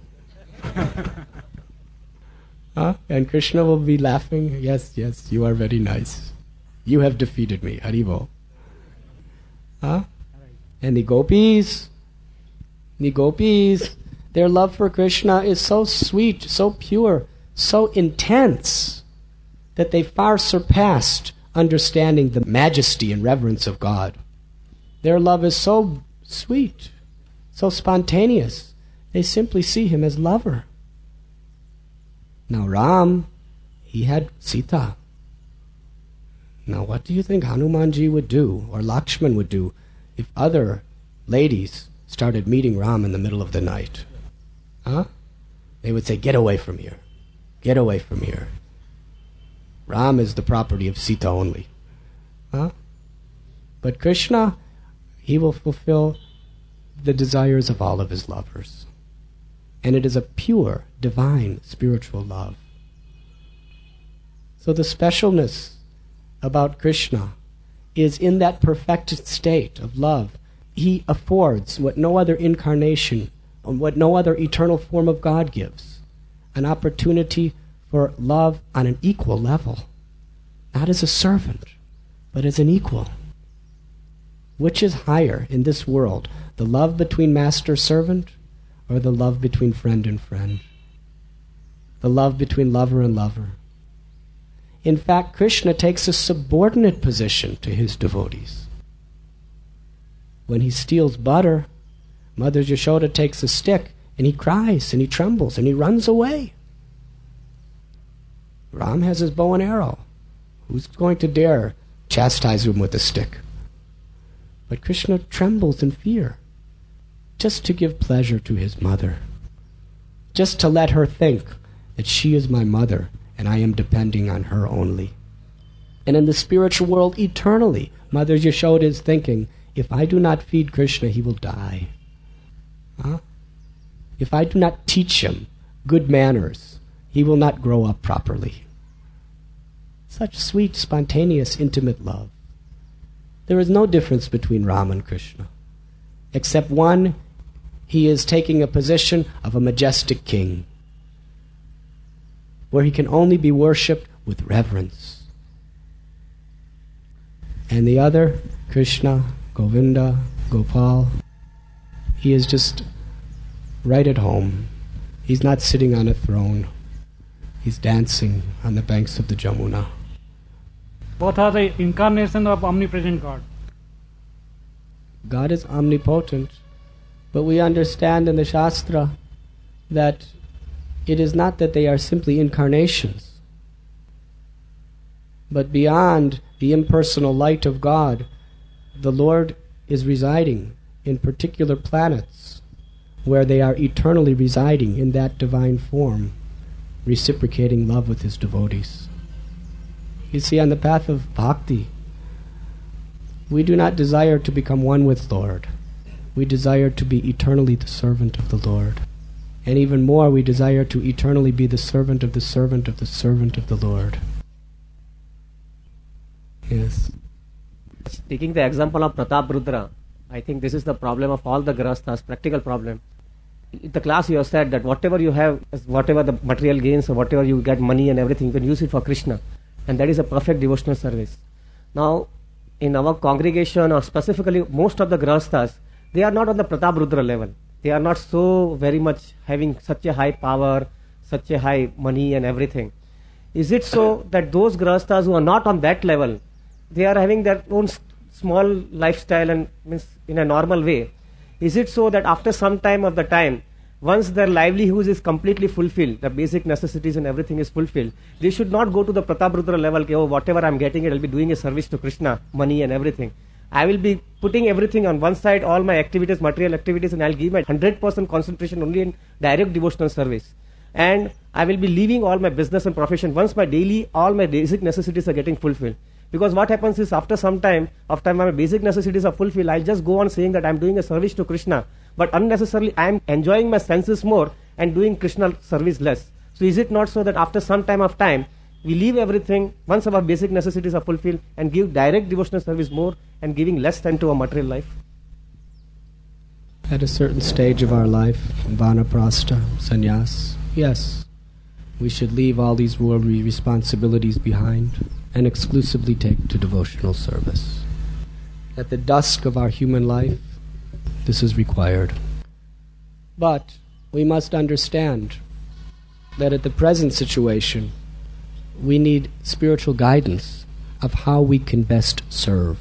And Krishna will be laughing. Yes, yes, you are very nice. You have defeated me. Haribo. And the gopis, their love for Krishna is so sweet, so pure, so intense, that they far surpassed understanding the majesty and reverence of God. Their love is so sweet, so spontaneous, they simply see him as lover. Now Ram, he had Sita. Now what do you think Hanumanji would do, or Lakshman would do, if other ladies started meeting Ram in the middle of the night? They would say, get away from here. Get away from here. Ram is the property of Sita only. But Krishna, he will fulfill the desires of all of his lovers. And it is a pure, divine, spiritual love. So the specialness about Krishna is in that perfected state of love. He affords what no other incarnation, what no other eternal form of God gives, an opportunity for love on an equal level, not as a servant, but as an equal. Which is higher in this world, the love between master-servant or the love between friend and friend? The love between lover and lover. In fact, Krishna takes a subordinate position to his devotees. When he steals butter, Mother Yashoda takes a stick and he cries and he trembles and he runs away. Ram has his bow and arrow. Who's going to dare chastise him with a stick? But Krishna trembles in fear, just to give pleasure to his mother, just to let her think that she is my mother and I am depending on her only. And in the spiritual world eternally, Mother Yashoda is thinking, if I do not feed Krishna, he will die. If I do not teach him good manners, he will not grow up properly. Such sweet, spontaneous, intimate love. There is no difference between Ram and Krishna, except one, he is taking a position of a majestic king, where he can only be worshipped with reverence. And the other, Krishna, Govinda, Gopal, he is just right at home. He's not sitting on a throne. He's dancing on the banks of the Jamuna. Both are the incarnation of omnipresent God. God is omnipotent, but we understand in the Shastra that it is not that they are simply incarnations, but beyond the impersonal light of God, the Lord is residing in particular planets where they are eternally residing in that divine form, reciprocating love with his devotees. You see, on the path of bhakti, we do not desire to become one with Lord. We desire to be eternally the servant of the Lord. And even more, we desire to eternally be the servant of the servant of the servant of the Lord. Yes. Taking the example of Pratap Rudra, I think this is the problem of all the grahasthas, practical problem. In the class you have said that whatever you have, whatever the material gains or whatever you get, money and everything, you can use it for Krishna. And that is a perfect devotional service. Now, in our congregation, or specifically most of the grahasthas, they are not on the Pratap Rudra level. They are not so very much having such a high power, such a high money and everything. Is it so that those grahasthas who are not on that level, they are having their own small lifestyle and means in a normal way? Is it so that after some time of the time, once their livelihood is completely fulfilled, the basic necessities and everything is fulfilled, they should not go to the Pratap Rudra level, okay, oh, whatever I'm getting, I'll be doing a service to Krishna, money and everything. I will be putting everything on one side, all my activities, material activities, and I'll give my 100% concentration only in direct devotional service. And I will be leaving all my business and profession once all my basic necessities are getting fulfilled. Because what happens is after some time, after my basic necessities are fulfilled, I'll just go on saying that I'm doing a service to Krishna. But unnecessarily, I'm enjoying my senses more and doing Krishna service less. So is it not so that after some time of time, we leave everything once our basic necessities are fulfilled and give direct devotional service more and giving less time to our material life? At a certain stage of our life, vanaprastha, sannyas, yes, we should leave all these worldly responsibilities behind and exclusively take to devotional service. At the dusk of our human life, this is required. But we must understand that at the present situation, we need spiritual guidance of how we can best serve.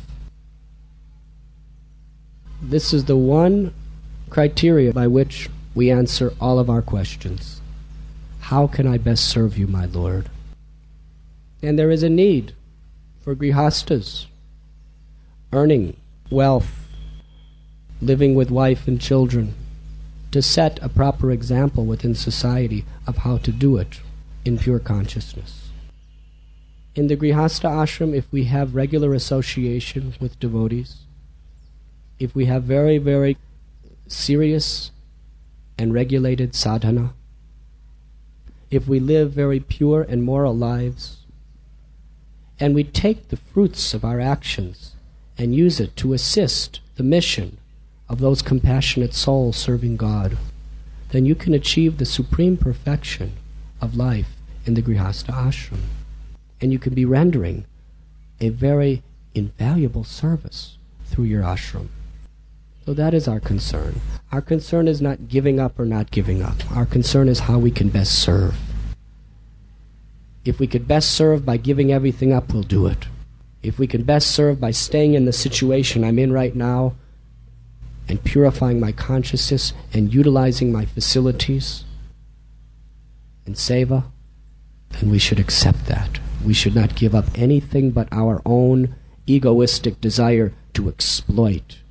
This is the one criteria by which we answer all of our questions. How can I best serve you, my Lord? And there is a need for grihastas, earning wealth, living with wife and children, to set a proper example within society of how to do it in pure consciousness. In the grihastha ashram, if we have regular association with devotees, if we have very, very serious and regulated sadhana, if we live very pure and moral lives, and we take the fruits of our actions and use it to assist the mission of those compassionate souls serving God, then you can achieve the supreme perfection of life in the grihastha ashram. And you can be rendering a very invaluable service through your ashram. So that is our concern. Our concern is not giving up or not giving up. Our concern is how we can best serve. If we could best serve by giving everything up, we'll do it. If we can best serve by staying in the situation I'm in right now and purifying my consciousness and utilizing my facilities in seva, then we should accept that. We should not give up anything but our own egoistic desire to exploit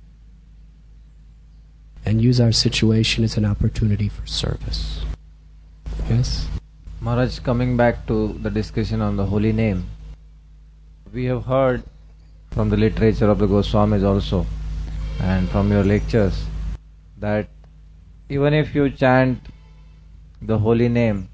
and use our situation as an opportunity for service. Yes? Maharaj, coming back to the discussion on the holy name, we have heard from the literature of the Goswamis also and from your lectures that even if you chant the holy name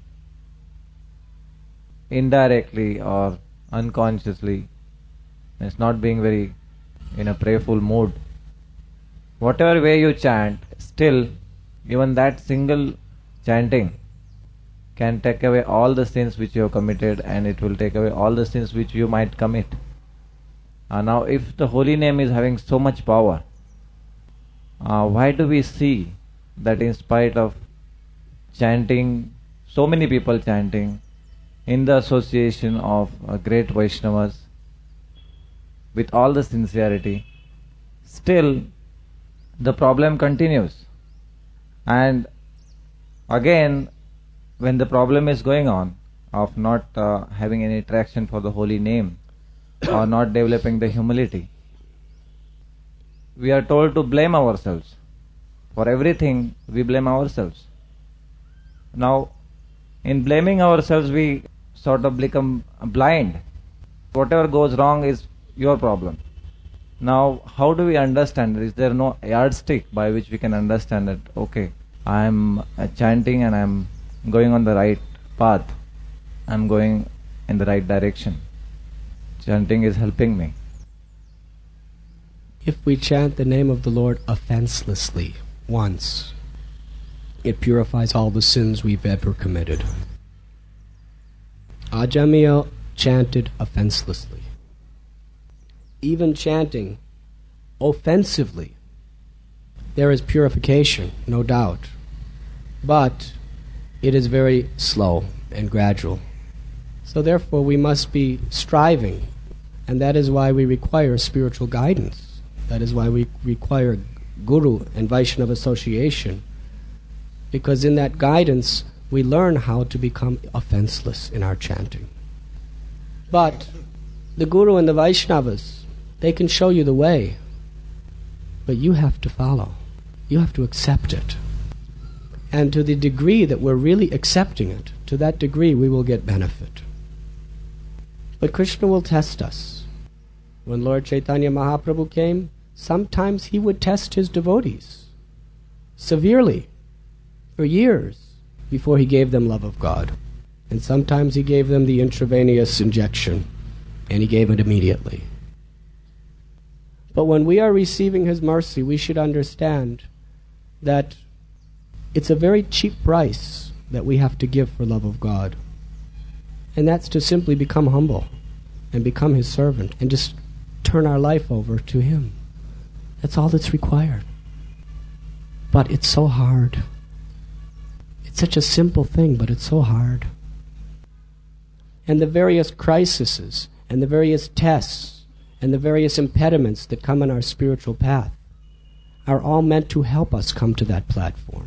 indirectly or unconsciously, it's not being very in a prayerful mood, whatever way you chant, still even that single chanting can take away all the sins which you have committed, and it will take away all the sins which you might commit. Now if the holy name is having so much power, why do we see that in spite of chanting, so many people chanting, in the association of great Vaishnavas, with all the sincerity, still the problem continues? And again, when the problem is going on of not having any traction for the holy name or not developing the humility, we are told to blame ourselves. For everything we blame ourselves. Now, in blaming ourselves, we sort of become blind. Whatever goes wrong is your problem. Now, how do we understand? Is there no yardstick by which we can understand that, okay, I am chanting and I am going on the right path. I am going in the right direction. Chanting is helping me. If we chant the name of the Lord offenselessly once, it purifies all the sins we've ever committed. Ajamil chanted offenselessly. Even chanting offensively, there is purification, no doubt. But it is very slow and gradual. So therefore we must be striving, and that is why we require spiritual guidance. That is why we require Guru and Vaishnava association, because in that guidance we learn how to become offenseless in our chanting. But the Guru and the Vaishnavas, They can show you the way, but you have to follow. You have to accept it. And to the degree that we're really accepting it, to that degree we will get benefit. But Krishna will test us. When Lord Chaitanya Mahaprabhu came, sometimes he would test his devotees severely for years before he gave them love of God. And sometimes he gave them the intravenous injection, and he gave it immediately. But when we are receiving his mercy, we should understand that it's a very cheap price that we have to give for love of God. And that's to simply become humble and become his servant and just turn our life over to him. That's all that's required. But it's so hard. It's such a simple thing, but it's so hard. And the various crises and the various tests and the various impediments that come on our spiritual path are all meant to help us come to that platform.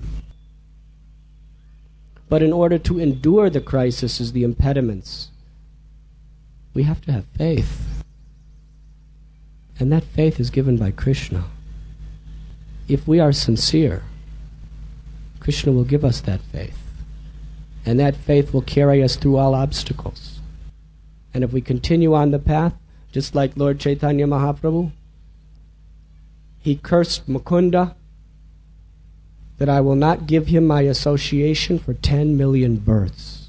But in order to endure the crises, the impediments, we have to have faith. And that faith is given by Krishna. If we are sincere, Krishna will give us that faith. And that faith will carry us through all obstacles. And if we continue on the path, just like Lord Chaitanya Mahaprabhu, he cursed Mukunda that I will not give him my association for 10 million births.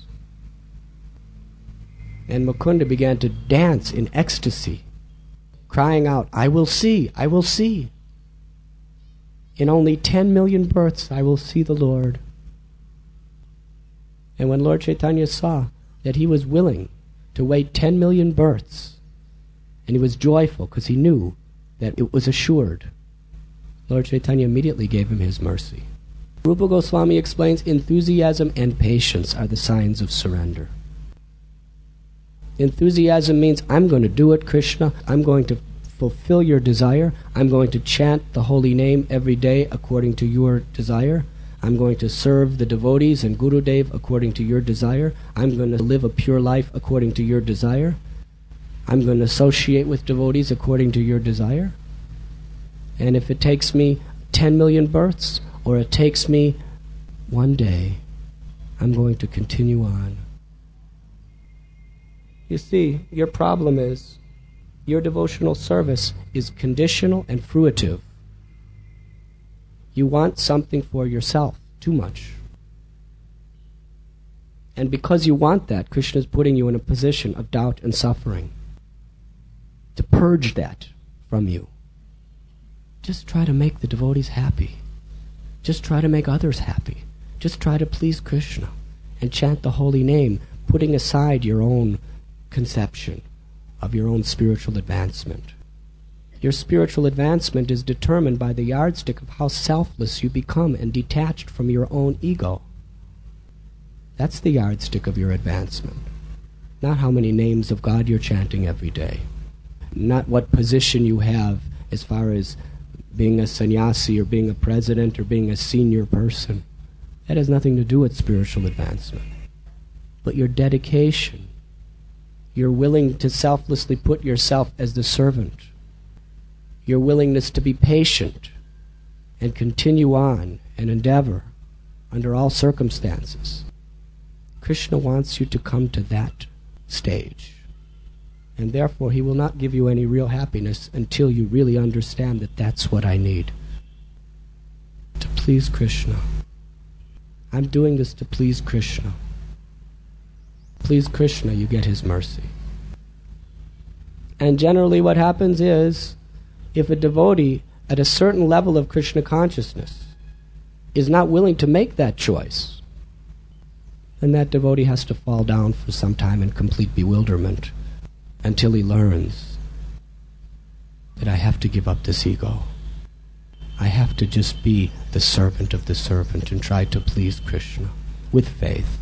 And Mukunda began to dance in ecstasy, crying out, I will see, I will see. In only 10 million births I will see the Lord. And when Lord Chaitanya saw that he was willing to wait 10 million births, and he was joyful because he knew that it was assured, Lord Chaitanya immediately gave him his mercy. Rupa Goswami explains enthusiasm and patience are the signs of surrender. Enthusiasm means I'm going to do it, Krishna. I'm going to fulfill your desire. I'm going to chant the holy name every day according to your desire. I'm going to serve the devotees and Gurudev according to your desire. I'm going to live a pure life according to your desire. I'm going to associate with devotees according to your desire. And if it takes me 10 million births, or it takes me one day, I'm going to continue on. You see, your problem is your devotional service is conditional and fruitive. You want something for yourself too much. And because you want that, Krishna is putting you in a position of doubt and suffering. To purge that from you. Just try to make the devotees happy. Just try to make others happy. Just try to please Krishna and chant the holy name, putting aside your own conception of your own spiritual advancement. Your spiritual advancement is determined by the yardstick of how selfless you become and detached from your own ego. That's the yardstick of your advancement. Not how many names of God you're chanting every day. Not what position you have as far as being a sannyasi or being a president or being a senior person. That has nothing to do with spiritual advancement. But your dedication, your willing to selflessly put yourself as the servant, your willingness to be patient and continue on and endeavor under all circumstances. Krishna wants you to come to that stage. And therefore he will not give you any real happiness until you really understand that that's what I need. To please Krishna. I'm doing this to please Krishna. Please Krishna, you get his mercy. And generally what happens is, if a devotee at a certain level of Krishna consciousness is not willing to make that choice, then that devotee has to fall down for some time in complete bewilderment until he learns that I have to give up this ego. I have to just be the servant of the servant and try to please Krishna with faith.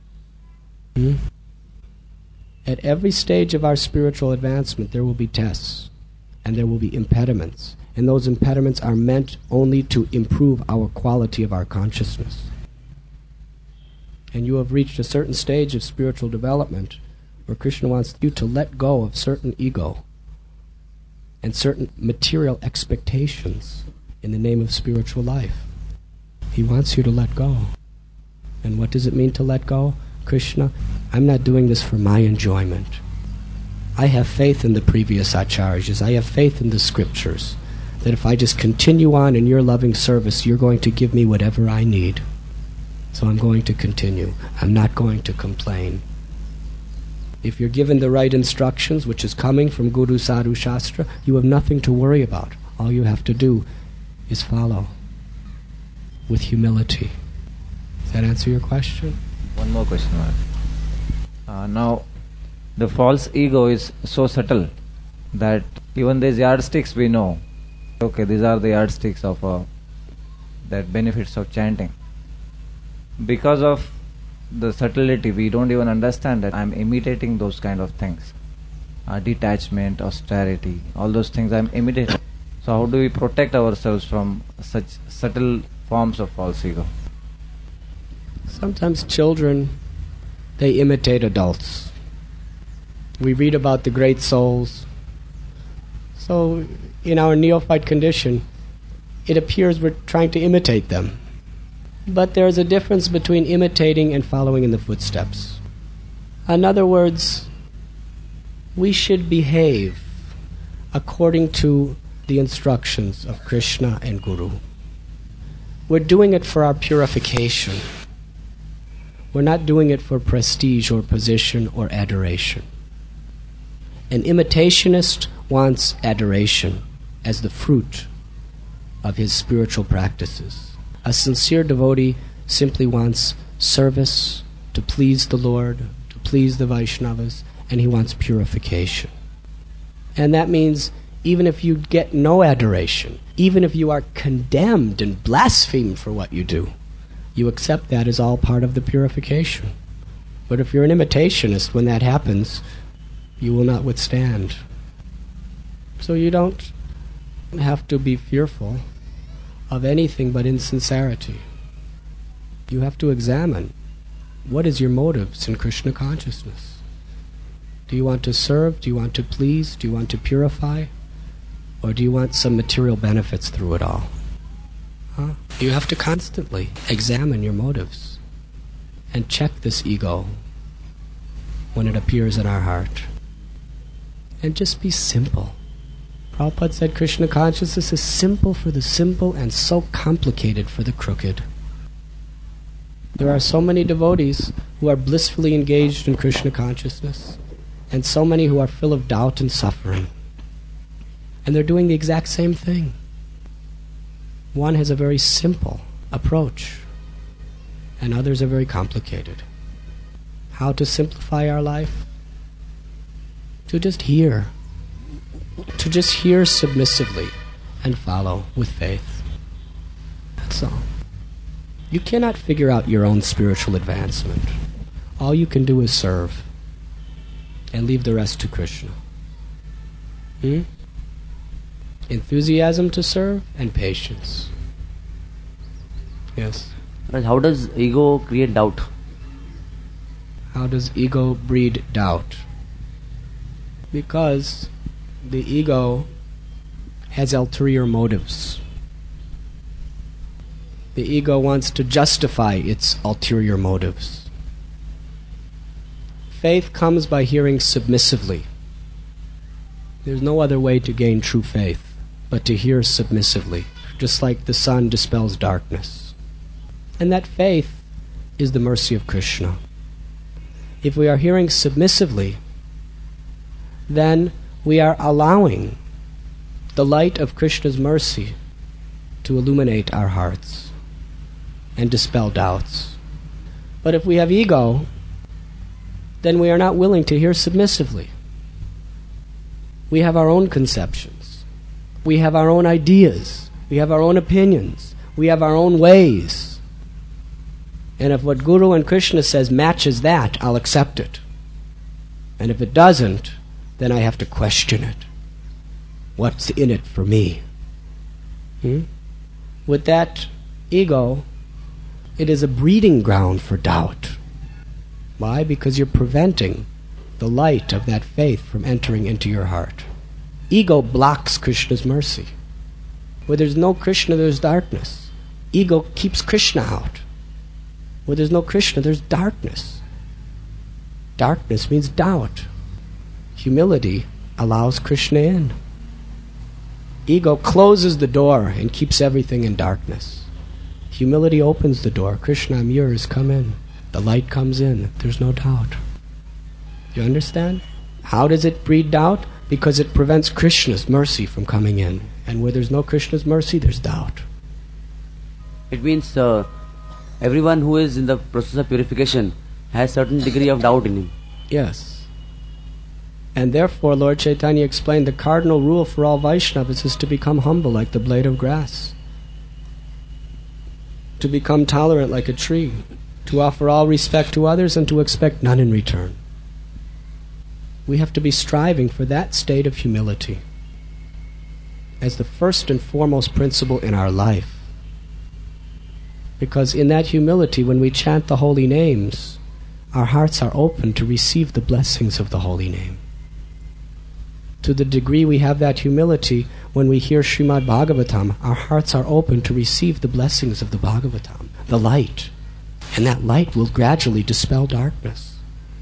At every stage of our spiritual advancement there will be tests and there will be impediments, and those impediments are meant only to improve our quality of our consciousness. And you have reached a certain stage of spiritual development where Krishna wants you to let go of certain ego and certain material expectations in the name of spiritual life. He wants you to let go. And what does it mean to let go? Krishna, I'm not doing this for my enjoyment. I have faith in the previous acharyas. I have faith in the scriptures, that if I just continue on in your loving service, you're going to give me whatever I need. So I'm going to continue. I'm not going to complain. If you're given the right instructions, which is coming from Guru Sadhu Shastra, you have nothing to worry about. All you have to do is follow with humility. Does that answer your question? One more question. Now, the false ego is so subtle that even these yardsticks we know, okay, these are the yardsticks of that benefits of chanting. Because of the subtlety, we don't even understand that I'm imitating those kind of things. Detachment, austerity, all those things I'm imitating. So how do we protect ourselves from such subtle forms of false ego? Sometimes children, they imitate adults. We read about the great souls. So in our neophyte condition, it appears we're trying to imitate them. But there's a difference between imitating and following in the footsteps. In other words, we should behave according to the instructions of Krishna and Guru. We're doing it for our purification. We're not doing it for prestige or position or adoration. An imitationist wants adoration as the fruit of his spiritual practices. A sincere devotee simply wants service to please the Lord, to please the Vaishnavas, and he wants purification. And that means even if you get no adoration, even if you are condemned and blasphemed for what you do, you accept that as all part of the purification. But if you're an imitationist, when that happens, you will not withstand. So you don't have to be fearful of anything but insincerity. You have to examine what is your motives in Krishna consciousness. Do you want to serve? Do you want to please? Do you want to purify? Or do you want some material benefits through it all? You have to constantly examine your motives and check this ego when it appears in our heart. And just be simple. Prabhupada said Krishna consciousness is simple for the simple and so complicated for the crooked. There are so many devotees who are blissfully engaged in Krishna consciousness, and so many who are full of doubt and suffering. And they're doing the exact same thing. One has a very simple approach, and others are very complicated. How to simplify our life? To just hear. To just hear submissively and follow with faith. That's all. You cannot figure out your own spiritual advancement. All you can do is serve and leave the rest to Krishna. Enthusiasm to serve and patience. Yes. And how does ego create doubt? How does ego breed doubt? Because the ego has ulterior motives. The ego wants to justify its ulterior motives. Faith comes by hearing submissively. There's no other way to gain true faith but to hear submissively, just like the sun dispels darkness. And that faith is the mercy of Krishna. If we are hearing submissively, then we are allowing the light of Krishna's mercy to illuminate our hearts and dispel doubts. But if we have ego, then we are not willing to hear submissively. We have our own conceptions. We have our own ideas. We have our own opinions. We have our own ways. And if what Guru and Krishna says matches that, I'll accept it. And if it doesn't, then I have to question it. What's in it for me? With that ego, it is a breeding ground for doubt. Why? Because you're preventing the light of that faith from entering into your heart. Ego blocks Krishna's mercy. Where there's no Krishna, there's darkness. Ego keeps Krishna out. Where there's no Krishna, there's darkness. Darkness means doubt. Humility allows Krishna in. Ego closes the door and keeps everything in darkness. Humility opens the door. Krishna, I'm yours, come in. The light comes in. There's no doubt. You understand? How does it breed doubt? Because it prevents Krishna's mercy from coming in. And where there's no Krishna's mercy, there's doubt. It means everyone who is in the process of purification has certain degree of doubt in him. Yes. And therefore, Lord Chaitanya explained the cardinal rule for all Vaishnavas is to become humble like the blade of grass, to become tolerant like a tree, to offer all respect to others and to expect none in return. We have to be striving for that state of humility as the first and foremost principle in our life. Because in that humility, when we chant the holy names, our hearts are open to receive the blessings of the holy name. To the degree we have that humility, when we hear Srimad Bhagavatam, our hearts are open to receive the blessings of the Bhagavatam, the light. And that light will gradually dispel darkness.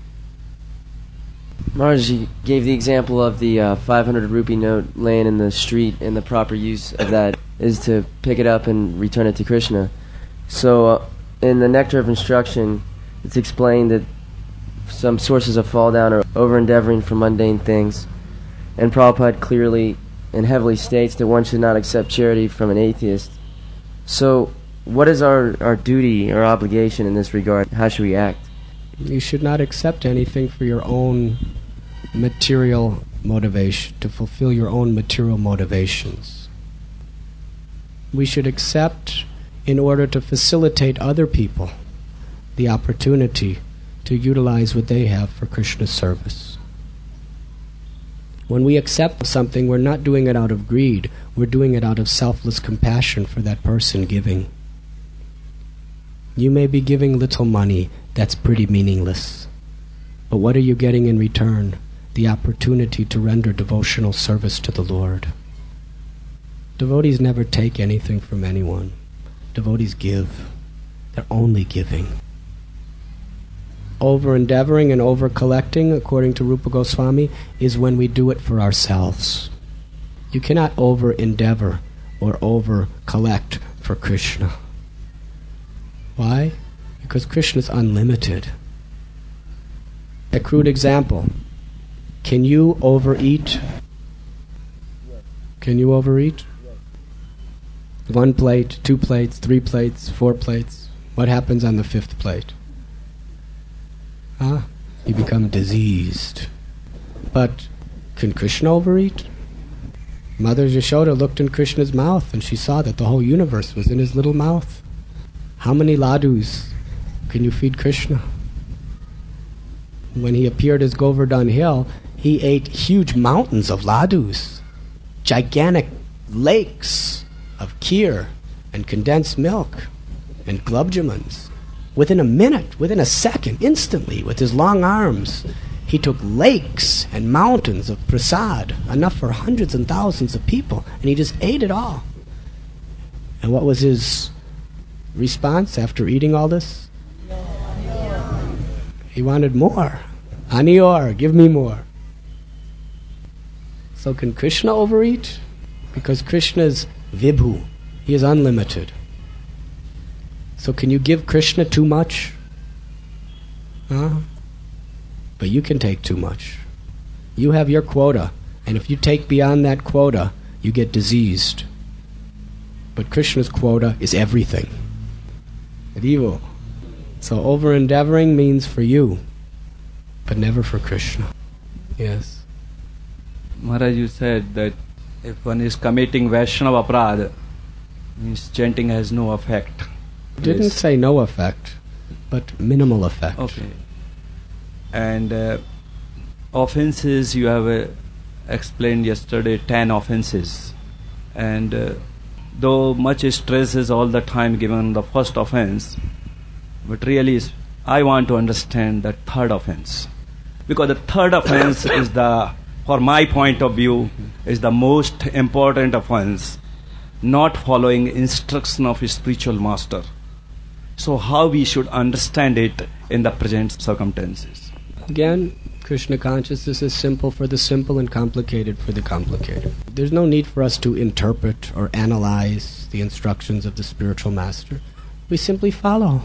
Maharaj gave the example of the 500 rupee note laying in the street, and the proper use of that is to pick it up and return it to Krishna. So in the Nectar of Instruction, it's explained that some sources of fall down are over-endeavoring for mundane things. And Prabhupada clearly and heavily states that one should not accept charity from an atheist. So what is our duty or obligation in this regard? How should we act? You should not accept anything for your own material motivation, to fulfill your own material motivations. We should accept in order to facilitate other people the opportunity to utilize what they have for Krishna's service. When we accept something, we're not doing it out of greed. We're doing it out of selfless compassion for that person giving. You may be giving little money that's pretty meaningless. But what are you getting in return? The opportunity to render devotional service to the Lord. Devotees never take anything from anyone. Devotees give. They're only giving. Over-endeavoring and over-collecting, according to Rupa Goswami, is when we do it for ourselves. You cannot over-endeavor or over-collect for Krishna. Why? Because Krishna is unlimited. A crude example. Can you overeat? Can you overeat? 1 plate, 2 plates, 3 plates, 4 plates. What happens on the 5th plate? You become diseased. But can Krishna overeat? Mother Yashoda looked in Krishna's mouth and she saw that the whole universe was in his little mouth. How many ladus can you feed Krishna? When he appeared as Govardhan Hill, he ate huge mountains of ladus, gigantic lakes of kheer and condensed milk and glubjamans. Within a minute, within a second, instantly, with his long arms, he took lakes and mountains of prasad, enough for hundreds and thousands of people, and he just ate it all. And what was his response after eating all this? He wanted more. Anior, give me more. So can Krishna overeat? Because Krishna is Vibhu. He is unlimited. So can you give Krishna too much? But you can take too much. You have your quota, and if you take beyond that quota, you get diseased. But Krishna's quota is everything. Haribo. So over-endeavoring means for you, but never for Krishna. Yes. Maharaj, you said that if one is committing Vaishnava Aparadha, means chanting has no effect. Didn't say no effect, but minimal effect. Okay. And offenses, you have explained yesterday 10 offenses. And though much stress is all the time given on the first offense, but really I want to understand the third offense. Because the third offense is the for my point of view, is the most important offense, not following instruction of a spiritual master. So how we should understand it in the present circumstances? Again, Krishna consciousness is simple for the simple and complicated for the complicated. There's no need for us to interpret or analyze the instructions of the spiritual master. We simply follow.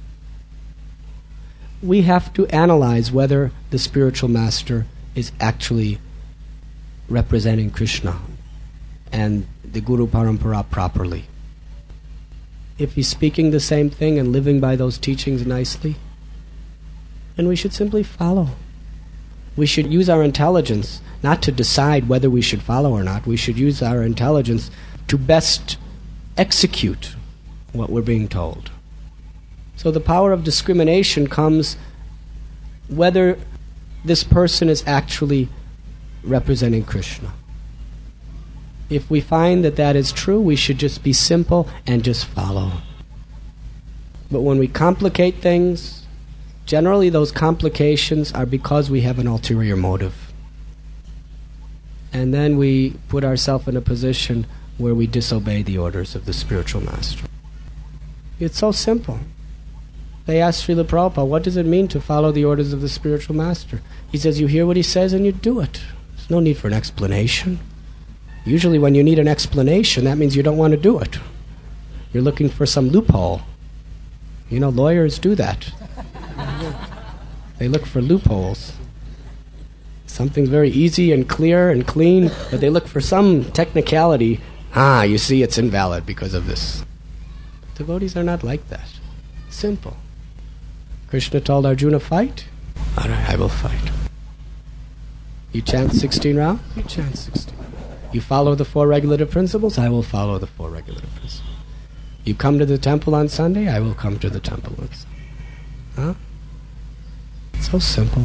We have to analyze whether the spiritual master is actually representing Krishna and the Guru Parampara properly. If he's speaking the same thing and living by those teachings nicely, then we should simply follow. We should use our intelligence not to decide whether we should follow or not. We should use our intelligence to best execute what we're being told. So the power of discrimination comes whether this person is actually representing Krishna. If we find that that is true, we should just be simple and just follow. But when we complicate things, generally those complications are because we have an ulterior motive. And then we put ourselves in a position where we disobey the orders of the spiritual master. It's so simple. They asked Srila Prabhupada, what does it mean to follow the orders of the spiritual master? He says, you hear what he says and you do it. There's no need for an explanation. Usually when you need an explanation, that means you don't want to do it. You're looking for some loophole. You know, lawyers do that. They look for loopholes. Something's very easy and clear and clean, but they look for some technicality. You see, it's invalid because of this. Devotees are not like that. Simple. Krishna told Arjuna, fight. All right, I will fight. You chant 16 rounds? You chant 16 rounds. You follow the 4 regulative principles? I will follow the 4 regulative principles. You come to the temple on Sunday? I will come to the temple on Sunday. Huh? It's so simple.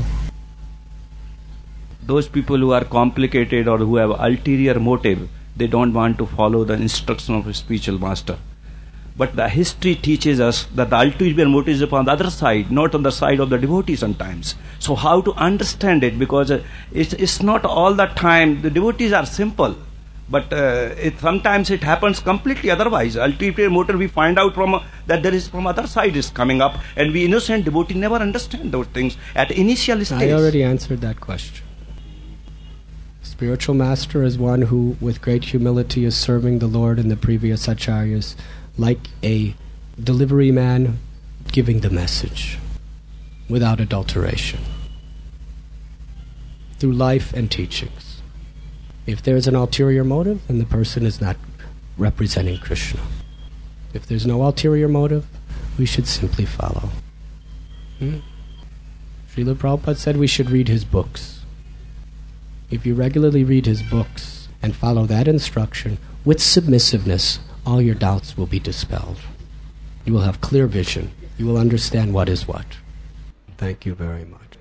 Those people who are complicated or who have ulterior motive, they don't want to follow the instruction of a spiritual master. But the history teaches us that the ulterior motive is upon the other side, not on the side of the devotee sometimes. So how to understand it? Because it's not all the time. The devotees are simple. But sometimes it happens completely otherwise. Ulterior motive we find out that there is from other side is coming up. And we innocent devotee never understand those things at initial stage. I already answered that question. Spiritual master is one who, with great humility, is serving the Lord and the previous acharyas like a delivery man giving the message without adulteration through life and teachings. If there is an ulterior motive, then the person is not representing Krishna. If there's no ulterior motive, we should simply follow. Srila Prabhupada said we should read his books. If you regularly read his books and follow that instruction with submissiveness, all your doubts will be dispelled. You will have clear vision. You will understand what is what. Thank you very much.